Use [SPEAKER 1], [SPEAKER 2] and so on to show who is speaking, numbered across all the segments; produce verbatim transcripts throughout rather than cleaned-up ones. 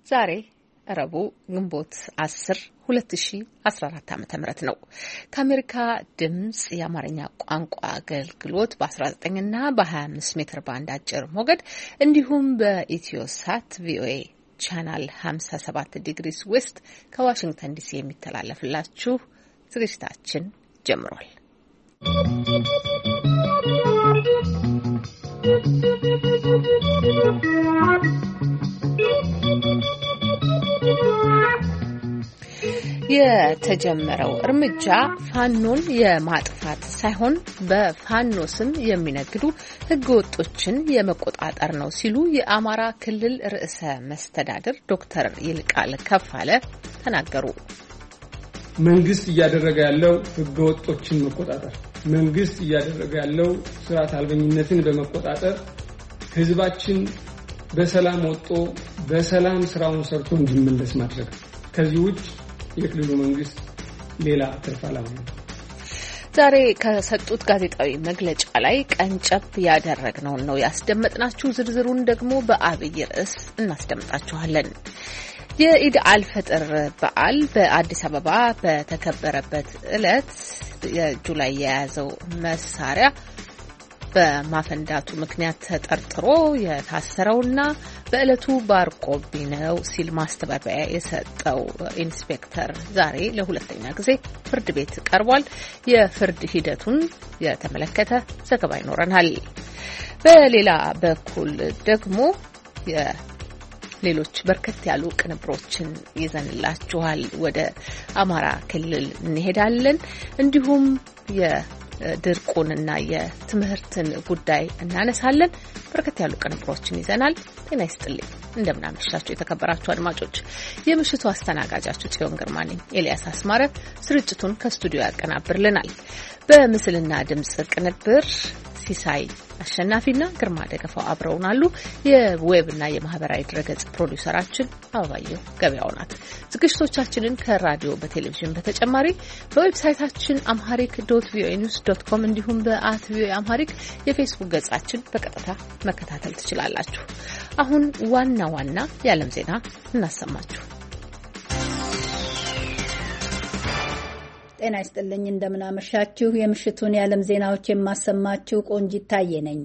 [SPEAKER 1] ዛሬ ረቡዕ ግንቦት አስር ሁለት ሺህ አስራ አራት ዓመተ ምህረት ነው። ከአሜሪካ ድምጽ የአማርኛ ቋንቋ አገልግሎት በ19 እና በ25 ሜትር ባንድ አጭር ሞገድ እንዲሁም በኢትዮሳት ቪኦኤ ቻናል ሃምሳ ሰባት ዲግሪስ ዌስት ከዋሽንግተን ዲሲ የሚተላለፍላችሁ ዝግጅታችን ጀምሯል። የተጀመረው እርምጃ ፋኖን የማጥፋት ሳይሆን በፋኖ ስም የሚነግዱ ህገወጦችን የመቆጣጠር ነው ሲሉ የአማራ ክልል ርዕሰ መስተዳድር ዶክተር ይልቃል ከፋለ ተናገሩ።
[SPEAKER 2] መንግስት እያደረገ ያለው ህገወጦችን መቆጣጠር፣ መንግስት እያደረገ ያለው ስርዓት አልበኝነትን በመቆጣጠር ህዝባችን በሰላም ወጥቶ በሰላም ስራውን ሰርቶ እንዲመለስ ማድረግ። ከዚህ ውጭ የክልሉ መንግስት ሌላ ትርፍ ዓላማ ነው።
[SPEAKER 1] ዛሬ ከሰጡት ጋዜጣዊ መግለጫ ላይ ቀንጨብ ያደረግነውን ነው ያስደመጥናችሁ። ዝርዝሩን ደግሞ በአብይ ርዕስ እናስደምጣችኋለን። የኢድ አልፈጥር በዓል በአዲስ አበባ በተከበረበት ዕለት የእጁ ላይ የያዘው መሳሪያ በማፈንዳቱ ምክንያት ተጠርጥሮ የታሰረውና በዕለቱ ባርቆብኝ ነው ሲል ማስተባበያ የሰጠው ኢንስፔክተር ዛሬ ለሁለተኛ ጊዜ ፍርድ ቤት ቀርቧል። የፍርድ ሂደቱን የተመለከተ ዘገባ ይኖረናል። በሌላ በኩል ደግሞ ሌሎች በርከት ያሉ ቅንብሮችን ይዘንላችኋል። ወደ አማራ ክልል እንሄዳለን። እንዲሁም የድርቁንና የትምህርትን ጉዳይ እናነሳለን። በርከት ያሉ ቅንብሮችን ይዘናል። ጤና ይስጥልኝ፣ እንደምናመሻችሁ የተከበራችሁ አድማጮች። የምሽቱ አስተናጋጃችሁ ጽዮን ግርማ ነኝ። ኤልያስ አስማረ ስርጭቱን ከስቱዲዮ ያቀናብርልናል። በምስልና ድምጽ ቅንብር ሲሳይ አሸናፊና ግርማ ደገፋው አብረውናሉ። የዌብና የማህበራዊ ድረገጽ ፕሮዲውሰራችን አበባየሁ ገበያው ናት። ዝግጅቶቻችንን ከራዲዮ በቴሌቪዥን በተጨማሪ በዌብሳይታችን አምሃሪክ ዶት ቪኦኤ ኒውስ ዶት ኮም እንዲሁም በአት ቪኦኤ አምሃሪክ የፌስቡክ ገጻችን በቀጥታ መከታተል ትችላላችሁ። አሁን ዋና ዋና የዓለም ዜና እናሰማችሁ።
[SPEAKER 3] ጤና ይስጥልኝ፣ እንደምናመሻችሁ። የምሽቱን የዓለም ዜናዎች የማሰማችሁ ቆንጂት ታዬ ነኝ።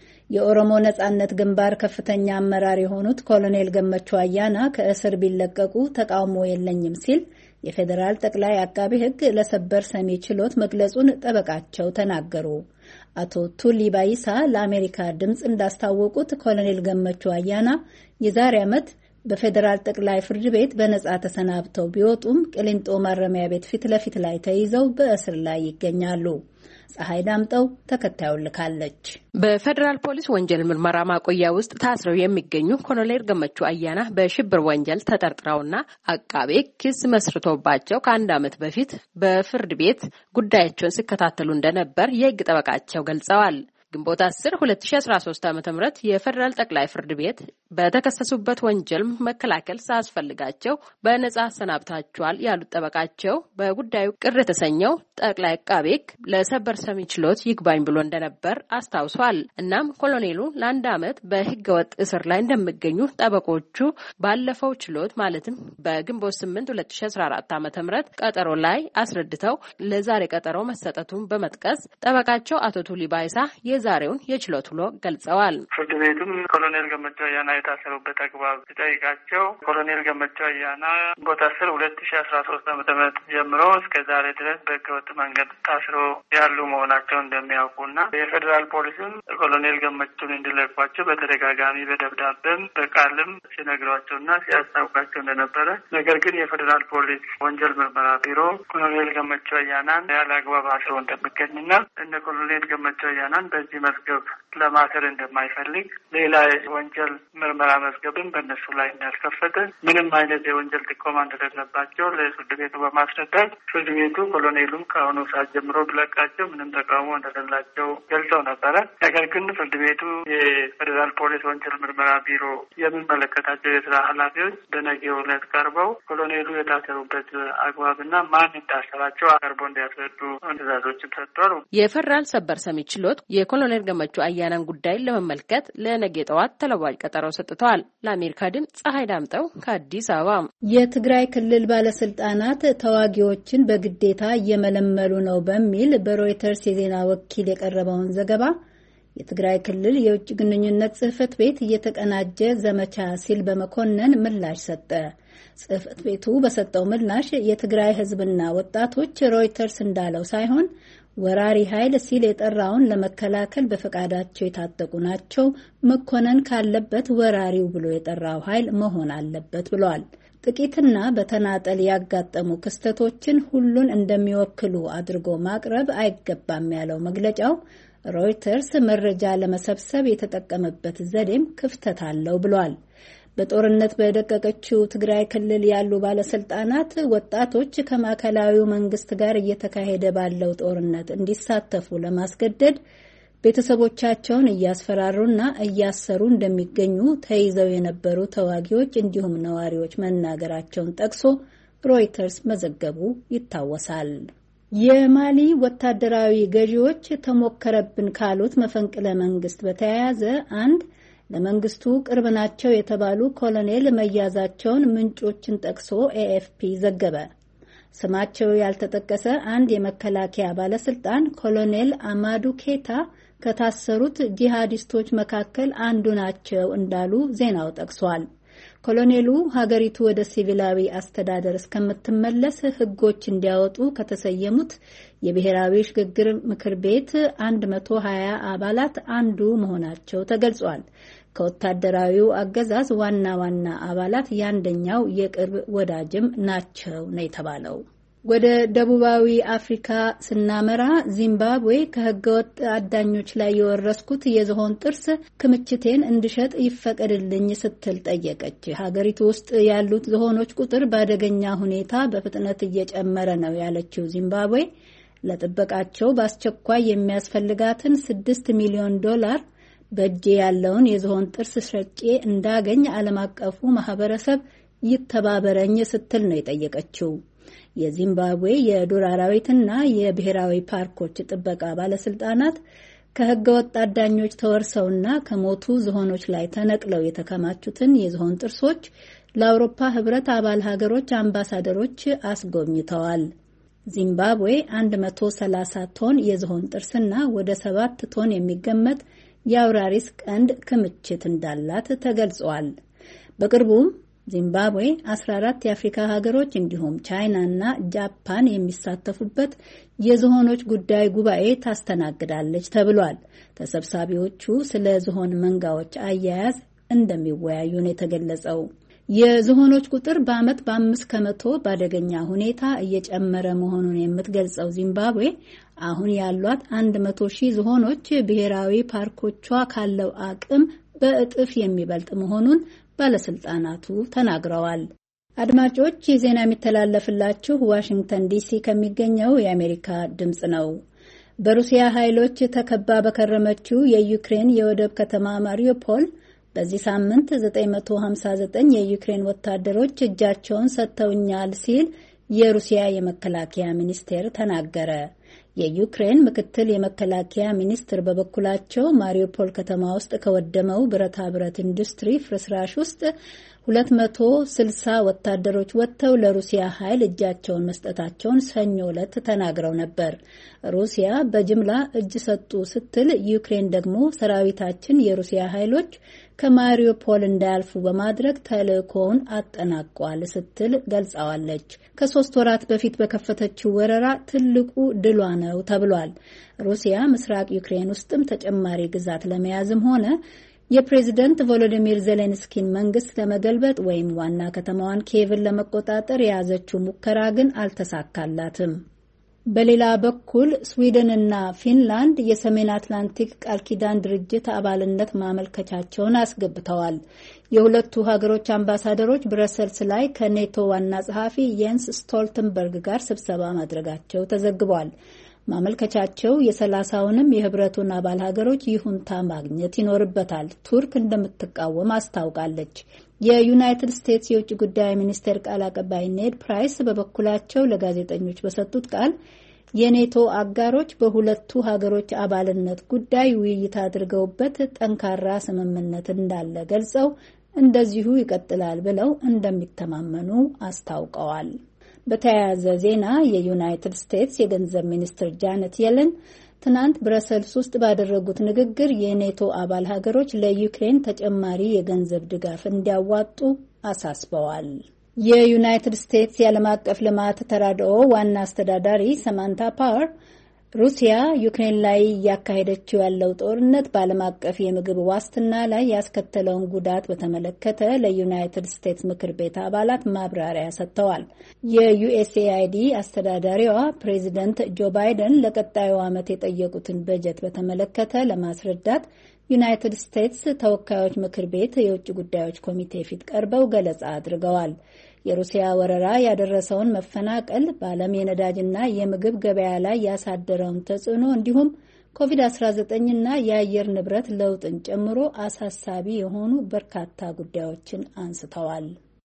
[SPEAKER 3] የኦሮሞ ነጻነት ግንባር ከፍተኛ አመራር የሆኑት ኮሎኔል ገመቹ አያና ከእስር ቢለቀቁ ተቃውሞ የለኝም ሲል የፌዴራል ጠቅላይ አቃቢ ሕግ ለሰበር ሰሚ ችሎት መግለጹን ጠበቃቸው ተናገሩ። አቶ ቱሊ ባይሳ ለአሜሪካ ድምፅ እንዳስታወቁት ኮሎኔል ገመቹ አያና የዛሬ ዓመት በፌዴራል ጠቅላይ ፍርድ ቤት በነጻ ተሰናብተው ቢወጡም ቅሊንጦ ማረሚያ ቤት ፊት ለፊት ላይ ተይዘው በእስር ላይ ይገኛሉ። ፀሐይ ዳምጠው ተከታዩን ልካለች።
[SPEAKER 4] በፌዴራል ፖሊስ ወንጀል ምርመራ ማቆያ ውስጥ ታስረው የሚገኙ ኮሎኔል ገመቹ አያና በሽብር ወንጀል ተጠርጥረውና አቃቤ ክስ መስርቶባቸው ከአንድ ዓመት በፊት በፍርድ ቤት ጉዳያቸውን ሲከታተሉ እንደነበር የሕግ ጠበቃቸው ገልጸዋል። ግንቦት አስር ሁለት ሺህ አስራ ሶስት ዓመተ ምህረት የፌዴራል ጠቅላይ ፍርድ ቤት በተከሰሱበት ወንጀል መከላከል ሳያስፈልጋቸው በነጻ አሰናብታቸዋል ያሉት ጠበቃቸው በጉዳዩ ቅር የተሰኘው ጠቅላይ አቃቤ ሕግ ለሰበር ሰሚ ችሎት ይግባኝ ብሎ እንደነበር አስታውሷል። እናም ኮሎኔሉ ለአንድ ዓመት በሕገ ወጥ እስር ላይ እንደሚገኙ ጠበቆቹ ባለፈው ችሎት ማለትም በግንቦት ስምንት ሁለት ሺህ አስራ አራት ዓመተ ምህረት ቀጠሮ ላይ አስረድተው ለዛሬ ቀጠሮ መሰጠቱን በመጥቀስ ጠበቃቸው አቶ ቱሊ ባይሳ የዛሬውን የችሎት ውሎ ገልጸዋል።
[SPEAKER 5] ፍርድ ቤቱም ኮሎኔል ገመቹ አያና የታሰሩበት አግባብ ሲጠይቃቸው ኮሎኔል ገመቹ አያና ግንቦት አስር ሁለት ሺህ አስራ ሶስት ዓመተ ምህረት ጀምሮ እስከ ዛሬ ድረስ በህገወጥ መንገድ ታስሮ ያሉ መሆናቸውን እንደሚያውቁና የፌዴራል ፖሊስም ኮሎኔል ገመቹን እንዲለቋቸው በተደጋጋሚ በደብዳቤም በቃልም ሲነግሯቸውና ሲያስታውቃቸው እንደነበረ፣ ነገር ግን የፌዴራል ፖሊስ ወንጀል ምርመራ ቢሮ ኮሎኔል ገመቹ አያናን ያለ አግባብ አስሮ እንደሚገኝና እነ ኮሎኔል ገመቹ አያናን በዚህ መዝገብ ለማሰር እንደማይፈልግ ሌላ ወንጀል ምርመራ መዝገብም በእነሱ ላይ እንዳልከፈተ ምንም አይነት የወንጀል ጥቆማ እንደሌለባቸው ለፍርድ ቤቱ በማስረዳት ፍርድ ቤቱ ኮሎኔሉም ከአሁኑ ሰዓት ጀምሮ ቢለቃቸው ምንም ተቃውሞ እንደሌላቸው ገልጸው ነበረ። ነገር ግን ፍርድ ቤቱ የፌዴራል ፖሊስ ወንጀል ምርመራ ቢሮ የሚመለከታቸው የስራ ኃላፊዎች በነገው ዕለት ቀርበው ኮሎኔሉ የታሰሩበት አግባብና ማን እንዳሰራቸው አቀርቦ እንዲያስረዱ ትዕዛዞችን ሰጥቷል።
[SPEAKER 4] የፌዴራል ሰበር ሰሚ ችሎት ኮሎኔል ገመቹ አያናን ጉዳይ ለመመልከት ለነገ ጠዋት ተለዋጭ ቀጠሮ ሰጥተዋል። ለአሜሪካ ድምጽ ፀሐይ ዳምጠው ከአዲስ አበባ።
[SPEAKER 3] የትግራይ ክልል ባለስልጣናት ተዋጊዎችን በግዴታ እየመለመሉ ነው በሚል በሮይተርስ የዜና ወኪል የቀረበውን ዘገባ የትግራይ ክልል የውጭ ግንኙነት ጽሕፈት ቤት እየተቀናጀ ዘመቻ ሲል በመኮነን ምላሽ ሰጠ። ጽሕፈት ቤቱ በሰጠው ምላሽ የትግራይ ሕዝብና ወጣቶች ሮይተርስ እንዳለው ሳይሆን ወራሪ ኃይል ሲል የጠራውን ለመከላከል በፈቃዳቸው የታጠቁ ናቸው፣ መኮነን ካለበት ወራሪው ብሎ የጠራው ኃይል መሆን አለበት ብሏል። ጥቂትና በተናጠል ያጋጠሙ ክስተቶችን ሁሉን እንደሚወክሉ አድርጎ ማቅረብ አይገባም ያለው መግለጫው ሮይተርስ መረጃ ለመሰብሰብ የተጠቀመበት ዘዴም ክፍተት አለው ብሏል። በጦርነት በደቀቀችው ትግራይ ክልል ያሉ ባለስልጣናት ወጣቶች ከማዕከላዊው መንግስት ጋር እየተካሄደ ባለው ጦርነት እንዲሳተፉ ለማስገደድ ቤተሰቦቻቸውን እያስፈራሩና እያሰሩ እንደሚገኙ ተይዘው የነበሩ ተዋጊዎች እንዲሁም ነዋሪዎች መናገራቸውን ጠቅሶ ሮይተርስ መዘገቡ ይታወሳል። የማሊ ወታደራዊ ገዢዎች ተሞከረብን ካሉት መፈንቅለ መንግስት በተያያዘ አንድ ለመንግስቱ ቅርብ ናቸው የተባሉ ኮሎኔል መያዛቸውን ምንጮችን ጠቅሶ ኤኤፍፒ ዘገበ። ስማቸው ያልተጠቀሰ አንድ የመከላከያ ባለስልጣን ኮሎኔል አማዱ ኬታ ከታሰሩት ጂሃዲስቶች መካከል አንዱ ናቸው እንዳሉ ዜናው ጠቅሷል። ኮሎኔሉ ሀገሪቱ ወደ ሲቪላዊ አስተዳደር እስከምትመለስ ህጎች እንዲያወጡ ከተሰየሙት የብሔራዊ ሽግግር ምክር ቤት መቶ ሀያ አባላት አንዱ መሆናቸው ተገልጿል። ከወታደራዊው አገዛዝ ዋና ዋና አባላት ያንደኛው የቅርብ ወዳጅም ናቸው ነው የተባለው። ወደ ደቡባዊ አፍሪካ ስናመራ ዚምባብዌ ከህገወጥ አዳኞች ላይ የወረስኩት የዝሆን ጥርስ ክምችቴን እንድሸጥ ይፈቀድልኝ ስትል ጠየቀች። ሀገሪቱ ውስጥ ያሉት ዝሆኖች ቁጥር በአደገኛ ሁኔታ በፍጥነት እየጨመረ ነው ያለችው ዚምባብዌ ለጥበቃቸው በአስቸኳይ የሚያስፈልጋትን ስድስት ሚሊዮን ዶላር በእጄ ያለውን የዝሆን ጥርስ ሸጬ እንዳገኝ ዓለም አቀፉ ማህበረሰብ ይተባበረኝ ስትል ነው የጠየቀችው። የዚምባብዌ የዱር አራዊትና የብሔራዊ ፓርኮች ጥበቃ ባለስልጣናት ከህገወጥ አዳኞች ተወርሰውና ከሞቱ ዝሆኖች ላይ ተነቅለው የተከማቹትን የዝሆን ጥርሶች ለአውሮፓ ህብረት አባል ሀገሮች አምባሳደሮች አስጎብኝተዋል። ዚምባብዌ መቶ ሰላሳ ቶን የዝሆን ጥርስና ወደ ሰባት ቶን የሚገመት የአውራሪስ ቀንድ ክምችት እንዳላት ተገልጿል። በቅርቡም ዚምባብዌ አስራ አራት የአፍሪካ ሀገሮች እንዲሁም ቻይና እና ጃፓን የሚሳተፉበት የዝሆኖች ጉዳይ ጉባኤ ታስተናግዳለች ተብሏል። ተሰብሳቢዎቹ ስለ ዝሆን መንጋዎች አያያዝ እንደሚወያዩ ነው የተገለጸው። የዝሆኖች ቁጥር በዓመት በአምስት ከመቶ በአደገኛ ሁኔታ እየጨመረ መሆኑን የምትገልጸው ዚምባብዌ አሁን ያሏት አንድ መቶ ሺህ ዝሆኖች ብሔራዊ ፓርኮቿ ካለው አቅም በእጥፍ የሚበልጥ መሆኑን ባለስልጣናቱ ተናግረዋል። አድማጮች ዜና የሚተላለፍላችሁ ዋሽንግተን ዲሲ ከሚገኘው የአሜሪካ ድምጽ ነው። በሩሲያ ኃይሎች ተከባ በከረመችው የዩክሬን የወደብ ከተማ ማሪዮፖል በዚህ ሳምንት ዘጠኝ መቶ ሀምሳ ዘጠኝ የዩክሬን ወታደሮች እጃቸውን ሰጥተውኛል ሲል የሩሲያ የመከላከያ ሚኒስቴር ተናገረ። የዩክሬን ምክትል የመከላከያ ሚኒስትር በበኩላቸው ማሪዮፖል ከተማ ውስጥ ከወደመው ብረታ ብረት ኢንዱስትሪ ፍርስራሽ ውስጥ ሁለት መቶ ስልሳ ወታደሮች ወጥተው ለሩሲያ ኃይል እጃቸውን መስጠታቸውን ሰኞ ዕለት ተናግረው ነበር። ሩሲያ በጅምላ እጅ ሰጡ ስትል፣ ዩክሬን ደግሞ ሰራዊታችን የሩሲያ ኃይሎች ከማሪዮፖል እንዳያልፉ በማድረግ ተልእኮውን አጠናቋል ስትል ገልጻዋለች። ከሶስት ወራት በፊት በከፈተችው ወረራ ትልቁ ድሏ ነው ተብሏል። ሩሲያ ምስራቅ ዩክሬን ውስጥም ተጨማሪ ግዛት ለመያዝም ሆነ የፕሬዝደንት ቮሎዲሚር ዜሌንስኪን መንግስት ለመገልበጥ ወይም ዋና ከተማዋን ኪየቭን ለመቆጣጠር የያዘችው ሙከራ ግን አልተሳካላትም። በሌላ በኩል ስዊድንና ፊንላንድ የሰሜን አትላንቲክ ቃል ኪዳን ድርጅት አባልነት ማመልከቻቸውን አስገብተዋል። የሁለቱ ሀገሮች አምባሳደሮች ብረሰልስ ላይ ከኔቶ ዋና ጸሐፊ የንስ ስቶልተንበርግ ጋር ስብሰባ ማድረጋቸው ተዘግቧል። ማመልከቻቸው የሰላሳውንም የህብረቱን አባል ሀገሮች ይሁንታ ማግኘት ይኖርበታል። ቱርክ እንደምትቃወም አስታውቃለች። የዩናይትድ ስቴትስ የውጭ ጉዳይ ሚኒስቴር ቃል አቀባይ ኔድ ፕራይስ በበኩላቸው ለጋዜጠኞች በሰጡት ቃል የኔቶ አጋሮች በሁለቱ ሀገሮች አባልነት ጉዳይ ውይይት አድርገውበት ጠንካራ ስምምነት እንዳለ ገልጸው እንደዚሁ ይቀጥላል ብለው እንደሚተማመኑ አስታውቀዋል። በተያያዘ ዜና የዩናይትድ ስቴትስ የገንዘብ ሚኒስትር ጃነት የለን ትናንት ብረሰልስ ውስጥ ባደረጉት ንግግር የኔቶ አባል ሀገሮች ለዩክሬን ተጨማሪ የገንዘብ ድጋፍ እንዲያዋጡ አሳስበዋል። የዩናይትድ ስቴትስ የዓለም አቀፍ ልማት ተራድኦ ዋና አስተዳዳሪ ሰማንታ ፓወር ሩሲያ ዩክሬን ላይ እያካሄደችው ያለው ጦርነት በዓለም አቀፍ የምግብ ዋስትና ላይ ያስከተለውን ጉዳት በተመለከተ ለዩናይትድ ስቴትስ ምክር ቤት አባላት ማብራሪያ ሰጥተዋል። የዩኤስኤአይዲ አስተዳዳሪዋ ፕሬዚደንት ጆ ባይደን ለቀጣዩ ዓመት የጠየቁትን በጀት በተመለከተ ለማስረዳት ዩናይትድ ስቴትስ ተወካዮች ምክር ቤት የውጭ ጉዳዮች ኮሚቴ ፊት ቀርበው ገለጻ አድርገዋል። የሩሲያ ወረራ ያደረሰውን መፈናቀል፣ በዓለም የነዳጅና የምግብ ገበያ ላይ ያሳደረውን ተጽዕኖ እንዲሁም ኮቪድ አስራ ዘጠኝ እና የአየር ንብረት ለውጥን ጨምሮ አሳሳቢ የሆኑ በርካታ ጉዳዮችን አንስተዋል።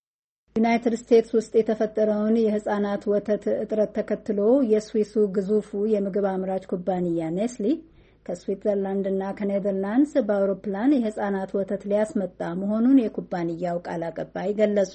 [SPEAKER 3] ዩናይትድ ስቴትስ ውስጥ የተፈጠረውን የሕፃናት ወተት እጥረት ተከትሎ የስዊሱ ግዙፉ የምግብ አምራች ኩባንያ ኔስሊ ከስዊትዘርላንድ እና ከኔዘርላንድስ በአውሮፕላን የሕፃናት ወተት ሊያስመጣ መሆኑን የኩባንያው ቃል አቀባይ ገለጹ።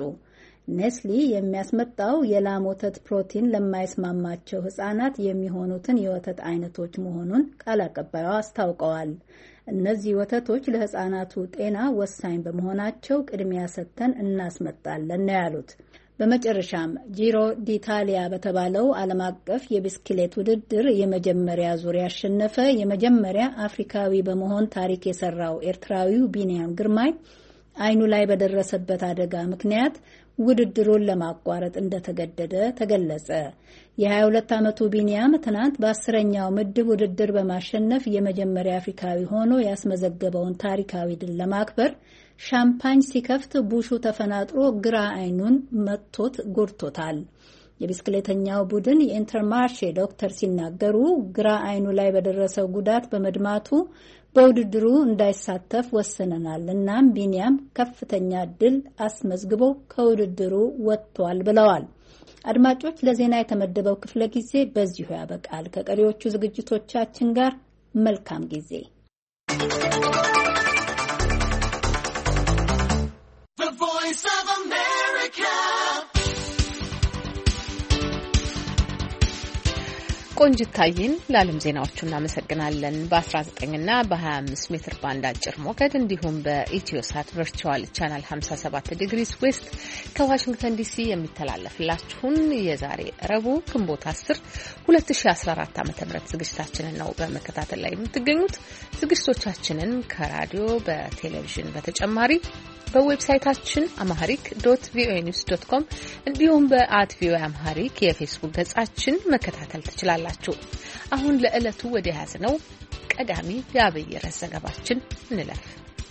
[SPEAKER 3] ኔስሊ የሚያስመጣው የላም ወተት ፕሮቲን ለማይስማማቸው ሕፃናት የሚሆኑትን የወተት አይነቶች መሆኑን ቃል አቀባዩ አስታውቀዋል። እነዚህ ወተቶች ለሕፃናቱ ጤና ወሳኝ በመሆናቸው ቅድሚያ ሰጥተን እናስመጣለን ነው ያሉት። በመጨረሻም ጂሮ ዲታሊያ በተባለው ዓለም አቀፍ የብስክሌት ውድድር የመጀመሪያ ዙር ያሸነፈ የመጀመሪያ አፍሪካዊ በመሆን ታሪክ የሰራው ኤርትራዊው ቢንያም ግርማይ አይኑ ላይ በደረሰበት አደጋ ምክንያት ውድድሩን ለማቋረጥ እንደተገደደ ተገለጸ። የሀያ ሁለት ዓመቱ ቢንያም ትናንት በአስረኛው ምድብ ውድድር በማሸነፍ የመጀመሪያ አፍሪካዊ ሆኖ ያስመዘገበውን ታሪካዊ ድል ለማክበር ሻምፓኝ ሲከፍት ቡሹ ተፈናጥሮ ግራ አይኑን መጥቶት ጎድቶታል። የቢስክሌተኛው ቡድን የኢንተርማርሼ ዶክተር ሲናገሩ ግራ አይኑ ላይ በደረሰው ጉዳት በመድማቱ በውድድሩ እንዳይሳተፍ ወስነናል። እናም ቢንያም ከፍተኛ ድል አስመዝግቦ ከውድድሩ ወጥቷል ብለዋል። አድማጮች፣ ለዜና የተመደበው ክፍለ ጊዜ በዚሁ ያበቃል። ከቀሪዎቹ ዝግጅቶቻችን ጋር መልካም ጊዜ።
[SPEAKER 1] ቆንጅታይን ለዓለም ዜናዎቹ እናመሰግናለን። በ19 እና በ25 ሜትር ባንድ አጭር ሞገድ እንዲሁም በኢትዮሳት ቨርቹዋል ቻናል ሃምሳ ሰባት ዲግሪስ ዌስት ከዋሽንግተን ዲሲ የሚተላለፍላችሁን የዛሬ ረቡዕ ግንቦት አስር ሁለት ሺህ አስራ አራት ዓ.ም ዝግጅታችንን ነው በመከታተል ላይ የምትገኙት። ዝግጅቶቻችንን ከራዲዮ በቴሌቪዥን በተጨማሪ በዌብሳይታችን አማሪክ ዶት ቪኦኤ ኒውስ ዶት ኮም እንዲሁም በአት ቪኦኤ አማሪክ የፌስቡክ ገጻችን መከታተል ትችላላችሁ። አሁን ለዕለቱ ወደ ያዝነው ቀዳሚ የአብይ ርዕስ ዘገባችን እንለፍ።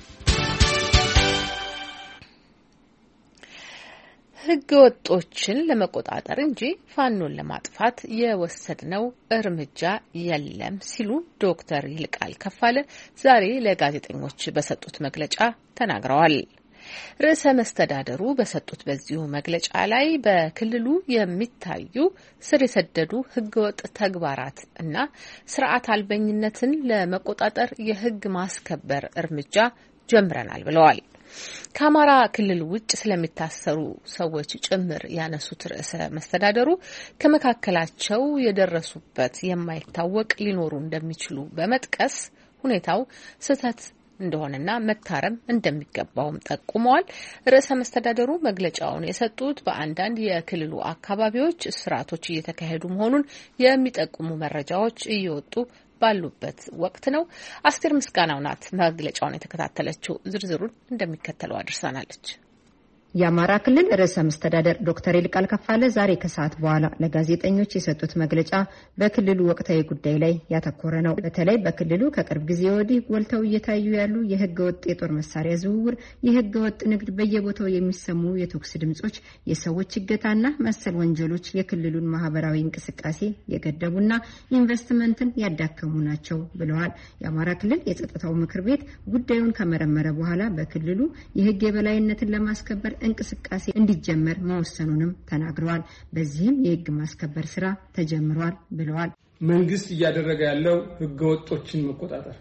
[SPEAKER 1] ሕገ ወጦችን ለመቆጣጠር እንጂ ፋኖን ለማጥፋት የወሰድነው እርምጃ የለም ሲሉ ዶክተር ይልቃል ከፋለ ዛሬ ለጋዜጠኞች በሰጡት መግለጫ ተናግረዋል። ርዕሰ መስተዳደሩ በሰጡት በዚሁ መግለጫ ላይ በክልሉ የሚታዩ ስር የሰደዱ ህገወጥ ተግባራት እና ስርዓት አልበኝነትን ለመቆጣጠር የህግ ማስከበር እርምጃ ጀምረናል ብለዋል። ከአማራ ክልል ውጭ ስለሚታሰሩ ሰዎች ጭምር ያነሱት ርዕሰ መስተዳደሩ ከመካከላቸው የደረሱበት የማይታወቅ ሊኖሩ እንደሚችሉ በመጥቀስ ሁኔታው ስህተት እንደሆነና መታረም እንደሚገባውም ጠቁመዋል። ርዕሰ መስተዳደሩ መግለጫውን የሰጡት በአንዳንድ የክልሉ አካባቢዎች እስራቶች እየተካሄዱ መሆኑን የሚጠቁሙ መረጃዎች እየወጡ ባሉበት ወቅት ነው። አስቴር ምስጋናው ናት መግለጫውን የተከታተለችው። ዝርዝሩን እንደሚከተለው አድርሳናለች።
[SPEAKER 6] የአማራ ክልል ርዕሰ መስተዳደር ዶክተር ይልቃል ከፋለ ዛሬ ከሰዓት በኋላ ለጋዜጠኞች የሰጡት መግለጫ በክልሉ ወቅታዊ ጉዳይ ላይ ያተኮረ ነው። በተለይ በክልሉ ከቅርብ ጊዜ ወዲህ ጎልተው እየታዩ ያሉ የህገ ወጥ የጦር መሳሪያ ዝውውር፣ የህገ ወጥ ንግድ፣ በየቦታው የሚሰሙ የተኩስ ድምጾች፣ የሰዎች እገታና መሰል ወንጀሎች የክልሉን ማህበራዊ እንቅስቃሴ የገደቡና ኢንቨስትመንትን ያዳከሙ ናቸው ብለዋል። የአማራ ክልል የጸጥታው ምክር ቤት ጉዳዩን ከመረመረ በኋላ በክልሉ የህግ የበላይነትን ለማስከበር እንቅስቃሴ እንዲጀመር መወሰኑንም ተናግረዋል። በዚህም የህግ ማስከበር ስራ ተጀምሯል ብለዋል።
[SPEAKER 2] መንግስት እያደረገ ያለው ህገወጦችን መቆጣጠር፣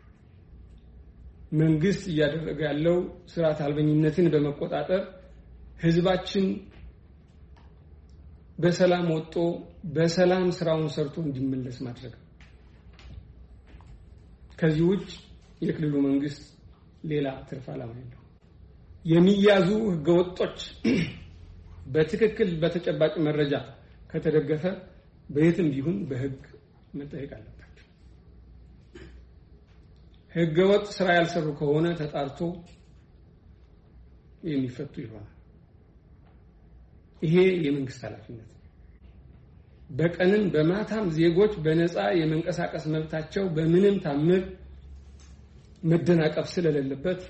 [SPEAKER 2] መንግስት እያደረገ ያለው ስርዓት አልበኝነትን በመቆጣጠር ህዝባችን በሰላም ወጥቶ በሰላም ስራውን ሰርቶ እንዲመለስ ማድረግ። ከዚህ ውጭ የክልሉ መንግስት ሌላ ትርፍ ዓላማ የለውም። የሚያዙ ህገወጦች በትክክል በተጨባጭ መረጃ ከተደገፈ በየትም ቢሆን በህግ መጠየቅ አለባቸው። ህገወጥ ስራ ያልሰሩ ከሆነ ተጣርቶ የሚፈቱ ይሆናል። ይሄ የመንግስት ኃላፊነት። በቀንም በማታም ዜጎች በነፃ የመንቀሳቀስ መብታቸው በምንም ታምር መደናቀፍ ስለሌለበት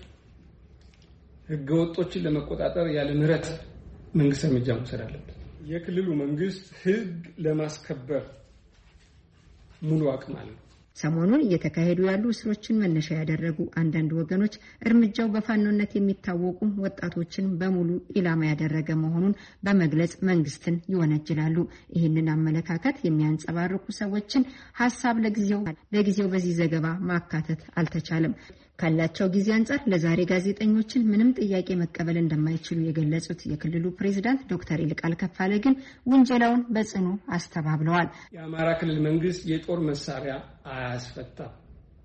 [SPEAKER 2] ህገወጦችን ለመቆጣጠር ያለ ምህረት መንግስት እርምጃ መውሰድ አለበት። የክልሉ መንግስት ህግ ለማስከበር ሙሉ አቅም አለው።
[SPEAKER 6] ሰሞኑን እየተካሄዱ ያሉ እስሮችን መነሻ ያደረጉ አንዳንድ ወገኖች እርምጃው በፋኖነት የሚታወቁ ወጣቶችን በሙሉ ኢላማ ያደረገ መሆኑን በመግለጽ መንግስትን ይወነጅላሉ። ይህንን አመለካከት የሚያንጸባርቁ ሰዎችን ሐሳብ ለጊዜው ለጊዜው በዚህ ዘገባ ማካተት አልተቻለም። ካላቸው ጊዜ አንጻር ለዛሬ ጋዜጠኞችን ምንም ጥያቄ መቀበል እንደማይችሉ የገለጹት የክልሉ ፕሬዝዳንት ዶክተር ይልቃል ከፋለ ግን ውንጀላውን በጽኑ አስተባብለዋል።
[SPEAKER 2] የአማራ ክልል መንግስት የጦር መሳሪያ አያስፈታም።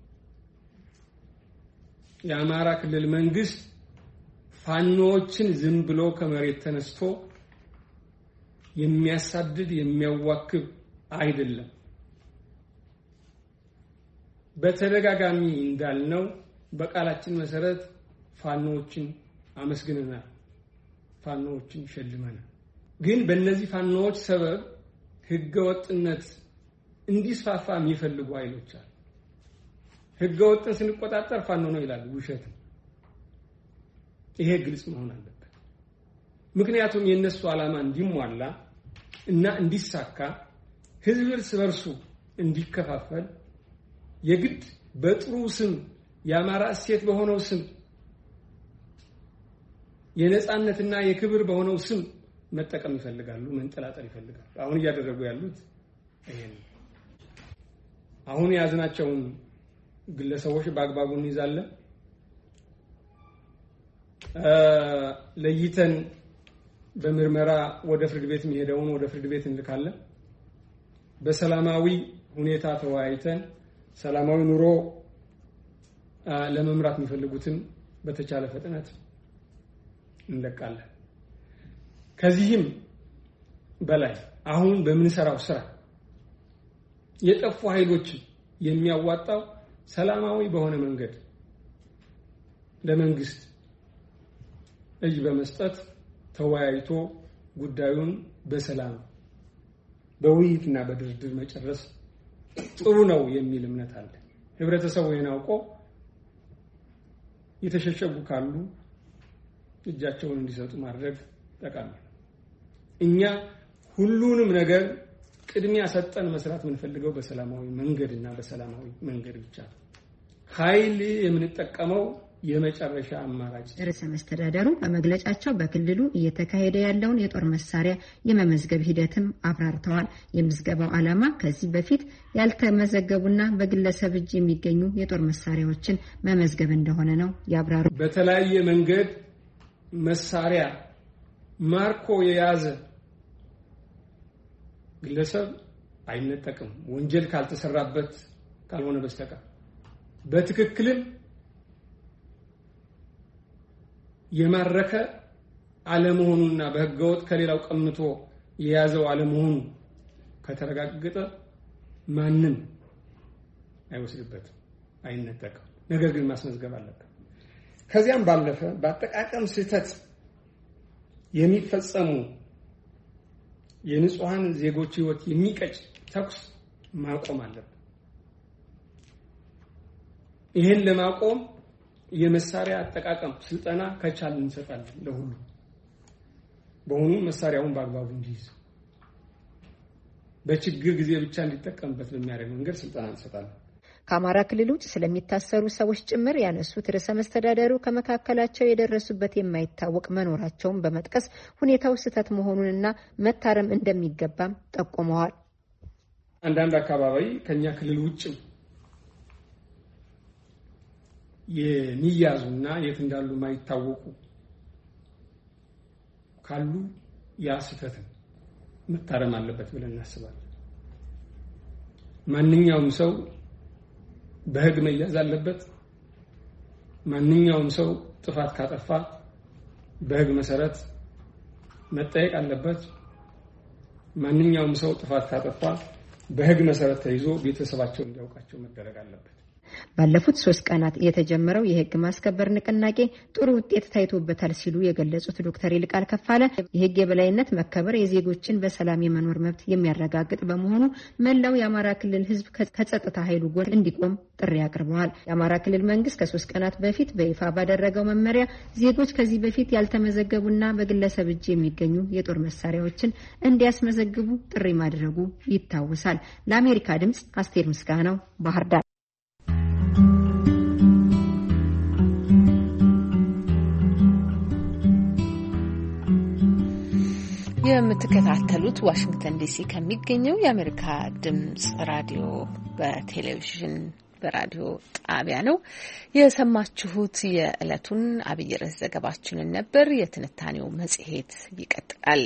[SPEAKER 2] የአማራ ክልል መንግስት ፋኖችን ዝም ብሎ ከመሬት ተነስቶ የሚያሳድድ የሚያዋክብ አይደለም። በተደጋጋሚ እንዳልነው በቃላችን መሰረት ፋኖችን አመስግነናል፣ ፋኖችን ሸልመናል። ግን በእነዚህ ፋኖች ሰበብ ህገወጥነት እንዲስፋፋ የሚፈልጉ ኃይሎች አሉ። ህገወጥን ስንቆጣጠር ፋኖ ነው ይላሉ። ውሸት። ይሄ ግልጽ መሆን አለበት። ምክንያቱም የነሱ ዓላማ እንዲሟላ እና እንዲሳካ ህዝብ እርስ በርሱ እንዲከፋፈል የግድ በጥሩ ስም የአማራ እሴት በሆነው ስም የነጻነትና የክብር በሆነው ስም መጠቀም ይፈልጋሉ፣ መንጠላጠል ይፈልጋሉ። አሁን እያደረጉ ያሉት ይሄን። አሁን ያዝናቸውን ግለሰቦች በአግባቡ እንይዛለን፣ ለይተን በምርመራ ወደ ፍርድ ቤት የሚሄደውን ወደ ፍርድ ቤት እንልካለን። በሰላማዊ ሁኔታ ተወያይተን ሰላማዊ ኑሮ ለመምራት የሚፈልጉትን በተቻለ ፍጥነት እንለቃለን። ከዚህም በላይ አሁን በምንሰራው ስራ የጠፉ ኃይሎች የሚያዋጣው ሰላማዊ በሆነ መንገድ ለመንግስት እጅ በመስጠት ተወያይቶ ጉዳዩን በሰላም በውይይትና በድርድር መጨረስ ጥሩ ነው የሚል እምነት አለ። ህብረተሰቡ ይሄን አውቆ የተሸሸጉ ካሉ እጃቸውን እንዲሰጡ ማድረግ ጠቃሚ ነው። እኛ ሁሉንም ነገር ቅድሚያ ሰጠን መስራት የምንፈልገው በሰላማዊ መንገድና በሰላማዊ መንገድ ብቻ ነው። ኃይል የምንጠቀመው የመጨረሻ አማራጭ።
[SPEAKER 6] ርዕሰ መስተዳደሩ በመግለጫቸው በክልሉ እየተካሄደ ያለውን የጦር መሳሪያ የመመዝገብ ሂደትም አብራርተዋል። የምዝገባው ዓላማ ከዚህ በፊት ያልተመዘገቡና በግለሰብ እጅ የሚገኙ የጦር መሳሪያዎችን መመዝገብ እንደሆነ ነው ያብራሩ።
[SPEAKER 2] በተለያየ መንገድ መሳሪያ ማርኮ የያዘ ግለሰብ አይነጠቅም፣ ወንጀል ካልተሰራበት ካልሆነ በስተቀር በትክክልም የማረከ አለመሆኑና በህገወጥ ከሌላው ቀምቶ የያዘው አለመሆኑ ከተረጋገጠ ማንም አይወስድበትም፣ አይነጠቅም። ነገር ግን ማስመዝገብ አለበት። ከዚያም ባለፈ በአጠቃቀም ስህተት የሚፈጸሙ የንጹሃን ዜጎች ህይወት የሚቀጭ ተኩስ ማቆም አለበት። ይሄን ለማቆም የመሳሪያ አጠቃቀም ስልጠና ከቻል እንሰጣለን ለሁሉ። በሆኑ መሳሪያውን በአግባቡ እንዲይዝ በችግር ጊዜ ብቻ እንዲጠቀምበት በሚያደርግ መንገድ ስልጠና እንሰጣለን።
[SPEAKER 6] ከአማራ ክልል ውጭ ስለሚታሰሩ ሰዎች ጭምር ያነሱት ርዕሰ መስተዳደሩ ከመካከላቸው የደረሱበት የማይታወቅ መኖራቸውን በመጥቀስ ሁኔታው ስህተት መሆኑንና መታረም እንደሚገባም ጠቁመዋል።
[SPEAKER 2] አንዳንድ አካባቢ ከኛ ክልል ውጭ የሚያዙና የት እንዳሉ ማይታወቁ ካሉ ያ ስህተት መታረም አለበት ብለን እናስባለን። ማንኛውም ሰው በህግ መያዝ አለበት። ማንኛውም ሰው ጥፋት ካጠፋ በህግ መሰረት መጠየቅ አለበት። ማንኛውም ሰው ጥፋት ካጠፋ በህግ መሰረት ተይዞ ቤተሰባቸው እንዲያውቃቸው መደረግ አለበት።
[SPEAKER 6] ባለፉት ሶስት ቀናት የተጀመረው የህግ ማስከበር ንቅናቄ ጥሩ ውጤት ታይቶበታል ሲሉ የገለጹት ዶክተር ይልቃል ከፋለ የህግ የበላይነት መከበር የዜጎችን በሰላም የመኖር መብት የሚያረጋግጥ በመሆኑ መላው የአማራ ክልል ህዝብ ከጸጥታ ኃይሉ ጎን እንዲቆም ጥሪ አቅርበዋል። የአማራ ክልል መንግስት ከሶስት ቀናት በፊት በይፋ ባደረገው መመሪያ ዜጎች ከዚህ በፊት ያልተመዘገቡና በግለሰብ እጅ የሚገኙ የጦር መሳሪያዎችን እንዲያስመዘግቡ ጥሪ ማድረጉ ይታወሳል። ለአሜሪካ ድምጽ አስቴር ምስጋናው ባህር ዳር።
[SPEAKER 1] የምትከታተሉት ዋሽንግተን ዲሲ ከሚገኘው የአሜሪካ ድምጽ ራዲዮ በቴሌቪዥን በራዲዮ ጣቢያ ነው። የሰማችሁት የዕለቱን አብይ ርዕስ ዘገባችንን ነበር። የትንታኔው መጽሔት ይቀጥላል።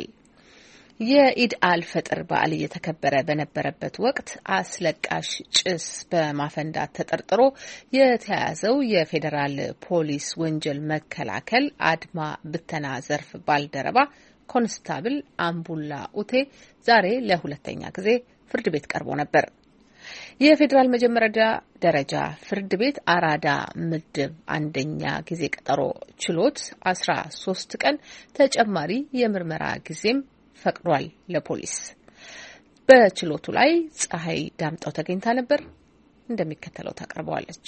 [SPEAKER 1] የኢድ አልፈጥር በዓል እየተከበረ በነበረበት ወቅት አስለቃሽ ጭስ በማፈንዳት ተጠርጥሮ የተያዘው የፌዴራል ፖሊስ ወንጀል መከላከል አድማ ብተና ዘርፍ ባልደረባ ኮንስታብል አምቡላ ኡቴ ዛሬ ለሁለተኛ ጊዜ ፍርድ ቤት ቀርቦ ነበር። የፌዴራል መጀመሪያ ደረጃ ፍርድ ቤት አራዳ ምድብ አንደኛ ጊዜ ቀጠሮ ችሎት አስራ ሶስት ቀን ተጨማሪ የምርመራ ጊዜም ፈቅዷል ለፖሊስ። በችሎቱ ላይ ፀሐይ ዳምጠው ተገኝታ ነበር፣ እንደሚከተለው ታቀርበዋለች።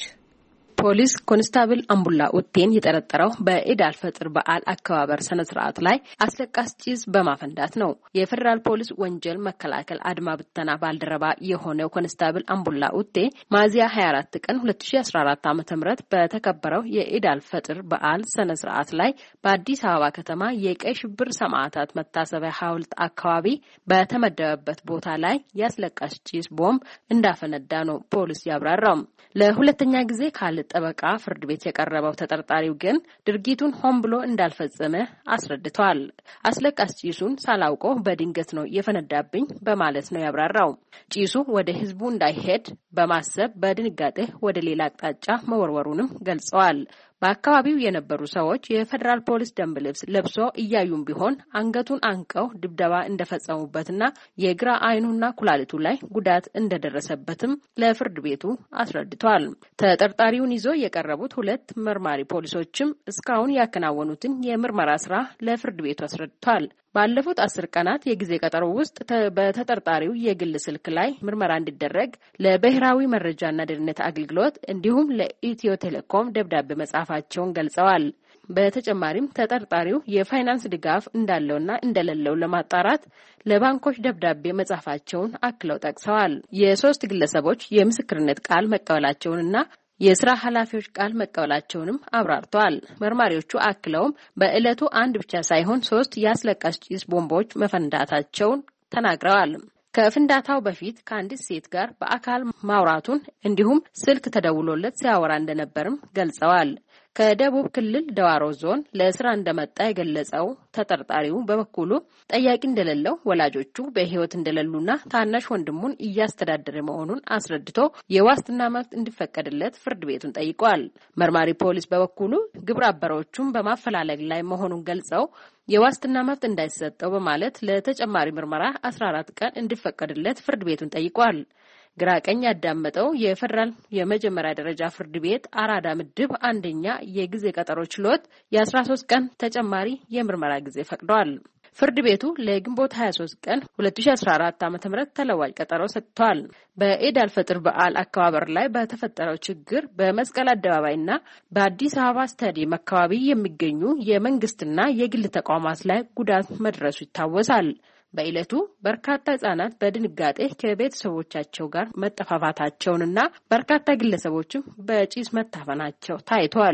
[SPEAKER 4] ፖሊስ ኮንስታብል አምቡላ ኡቴን የጠረጠረው በኢድ አልፈጥር በዓል አከባበር ስነ ስርዓት ላይ አስለቃሽ ጭስ በማፈንዳት ነው። የፌዴራል ፖሊስ ወንጀል መከላከል አድማ ብተና ባልደረባ የሆነው ኮንስታብል አምቡላ ኡቴ ሚያዝያ ሀያ አራት ቀን ሁለት ሺህ አስራ አራት ዓ.ም በተከበረው የኢድ አልፈጥር በዓል ስነ ስርዓት ላይ በአዲስ አበባ ከተማ የቀይ ሽብር ሰማዕታት መታሰቢያ ሐውልት አካባቢ በተመደበበት ቦታ ላይ የአስለቃሽ ጭስ ቦምብ እንዳፈነዳ ነው ፖሊስ ያብራራው። ለሁለተኛ ጊዜ ካለ ጠበቃ ፍርድ ቤት የቀረበው ተጠርጣሪው ግን ድርጊቱን ሆን ብሎ እንዳልፈጸመ አስረድቷል። አስለቃሽ ጭሱን ሳላውቀው በድንገት ነው የፈነዳብኝ በማለት ነው ያብራራው። ጭሱ ወደ ህዝቡ እንዳይሄድ በማሰብ በድንጋጤ ወደ ሌላ አቅጣጫ መወርወሩንም ገልጸዋል። በአካባቢው የነበሩ ሰዎች የፌዴራል ፖሊስ ደንብ ልብስ ለብሶ እያዩም ቢሆን አንገቱን አንቀው ድብደባ እንደፈጸሙበትና የግራ አይኑና ኩላሊቱ ላይ ጉዳት እንደደረሰበትም ለፍርድ ቤቱ አስረድቷል። ተጠርጣሪውን ይዞ የቀረቡት ሁለት መርማሪ ፖሊሶችም እስካሁን ያከናወኑትን የምርመራ ስራ ለፍርድ ቤቱ አስረድቷል። ባለፉት አስር ቀናት የጊዜ ቀጠሮ ውስጥ በተጠርጣሪው የግል ስልክ ላይ ምርመራ እንዲደረግ ለብሔራዊ መረጃና ደህንነት አገልግሎት እንዲሁም ለኢትዮ ቴሌኮም ደብዳቤ መጻፋቸውን ገልጸዋል። በተጨማሪም ተጠርጣሪው የፋይናንስ ድጋፍ እንዳለውና እንደሌለው ለማጣራት ለባንኮች ደብዳቤ መጻፋቸውን አክለው ጠቅሰዋል። የሶስት ግለሰቦች የምስክርነት ቃል መቀበላቸውንና የስራ ኃላፊዎች ቃል መቀበላቸውንም አብራርተዋል። መርማሪዎቹ አክለውም በእለቱ አንድ ብቻ ሳይሆን ሶስት የአስለቃሽ ጭስ ቦምቦች መፈንዳታቸውን ተናግረዋል። ከፍንዳታው በፊት ከአንዲት ሴት ጋር በአካል ማውራቱን እንዲሁም ስልክ ተደውሎለት ሲያወራ እንደነበርም ገልጸዋል። ከደቡብ ክልል ደዋሮ ዞን ለስራ እንደመጣ የገለጸው ተጠርጣሪው በበኩሉ ጠያቂ እንደሌለው ወላጆቹ በህይወት እንደሌሉና ታናሽ ወንድሙን እያስተዳደረ መሆኑን አስረድቶ የዋስትና መብት እንዲፈቀድለት ፍርድ ቤቱን ጠይቋል። መርማሪ ፖሊስ በበኩሉ ግብረ አበሮቹን በማፈላለግ ላይ መሆኑን ገልጸው የዋስትና መብት እንዳይሰጠው በማለት ለተጨማሪ ምርመራ አስራ አራት ቀን እንዲፈቀድለት ፍርድ ቤቱን ጠይቋል። ግራቀኝ ያዳመጠው የፌዴራል የመጀመሪያ ደረጃ ፍርድ ቤት አራዳ ምድብ አንደኛ የጊዜ ቀጠሮ ችሎት የአስራ ሶስት ቀን ተጨማሪ የምርመራ ጊዜ ፈቅዷል። ፍርድ ቤቱ ለግንቦት ሀያ ሶስት ቀን ሁለት ሺህ አስራ አራት ዓ.ም ተለዋጭ ቀጠሮ ሰጥቷል። በኢድ አልፈጥር በዓል አከባበር ላይ በተፈጠረው ችግር በመስቀል አደባባይና በአዲስ አበባ ስታዲየም አካባቢ የሚገኙ የመንግስትና የግል ተቋማት ላይ ጉዳት መድረሱ ይታወሳል። በዕለቱ በርካታ ህጻናት በድንጋጤ ከቤተሰቦቻቸው ጋር መጠፋፋታቸውንና በርካታ ግለሰቦችም በጭስ መታፈናቸው ታይቷል።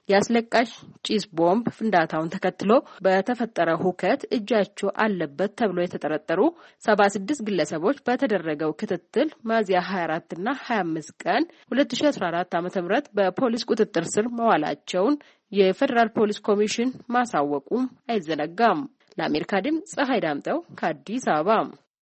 [SPEAKER 4] ያስለቃሽ ጭስ ቦምብ ፍንዳታውን ተከትሎ በተፈጠረ ሁከት እጃቸው አለበት ተብሎ የተጠረጠሩ ሰባ ስድስት ግለሰቦች በተደረገው ክትትል ሚያዝያ ሀያ አራት እና ሀያ አምስት ቀን ሁለት ሺህ አስራ አራት ዓ.ም በፖሊስ ቁጥጥር ስር መዋላቸውን የፌደራል ፖሊስ ኮሚሽን ማሳወቁ አይዘነጋም። ለአሜሪካ ድምጽ ፀሐይ ዳምጠው ከአዲስ አበባ።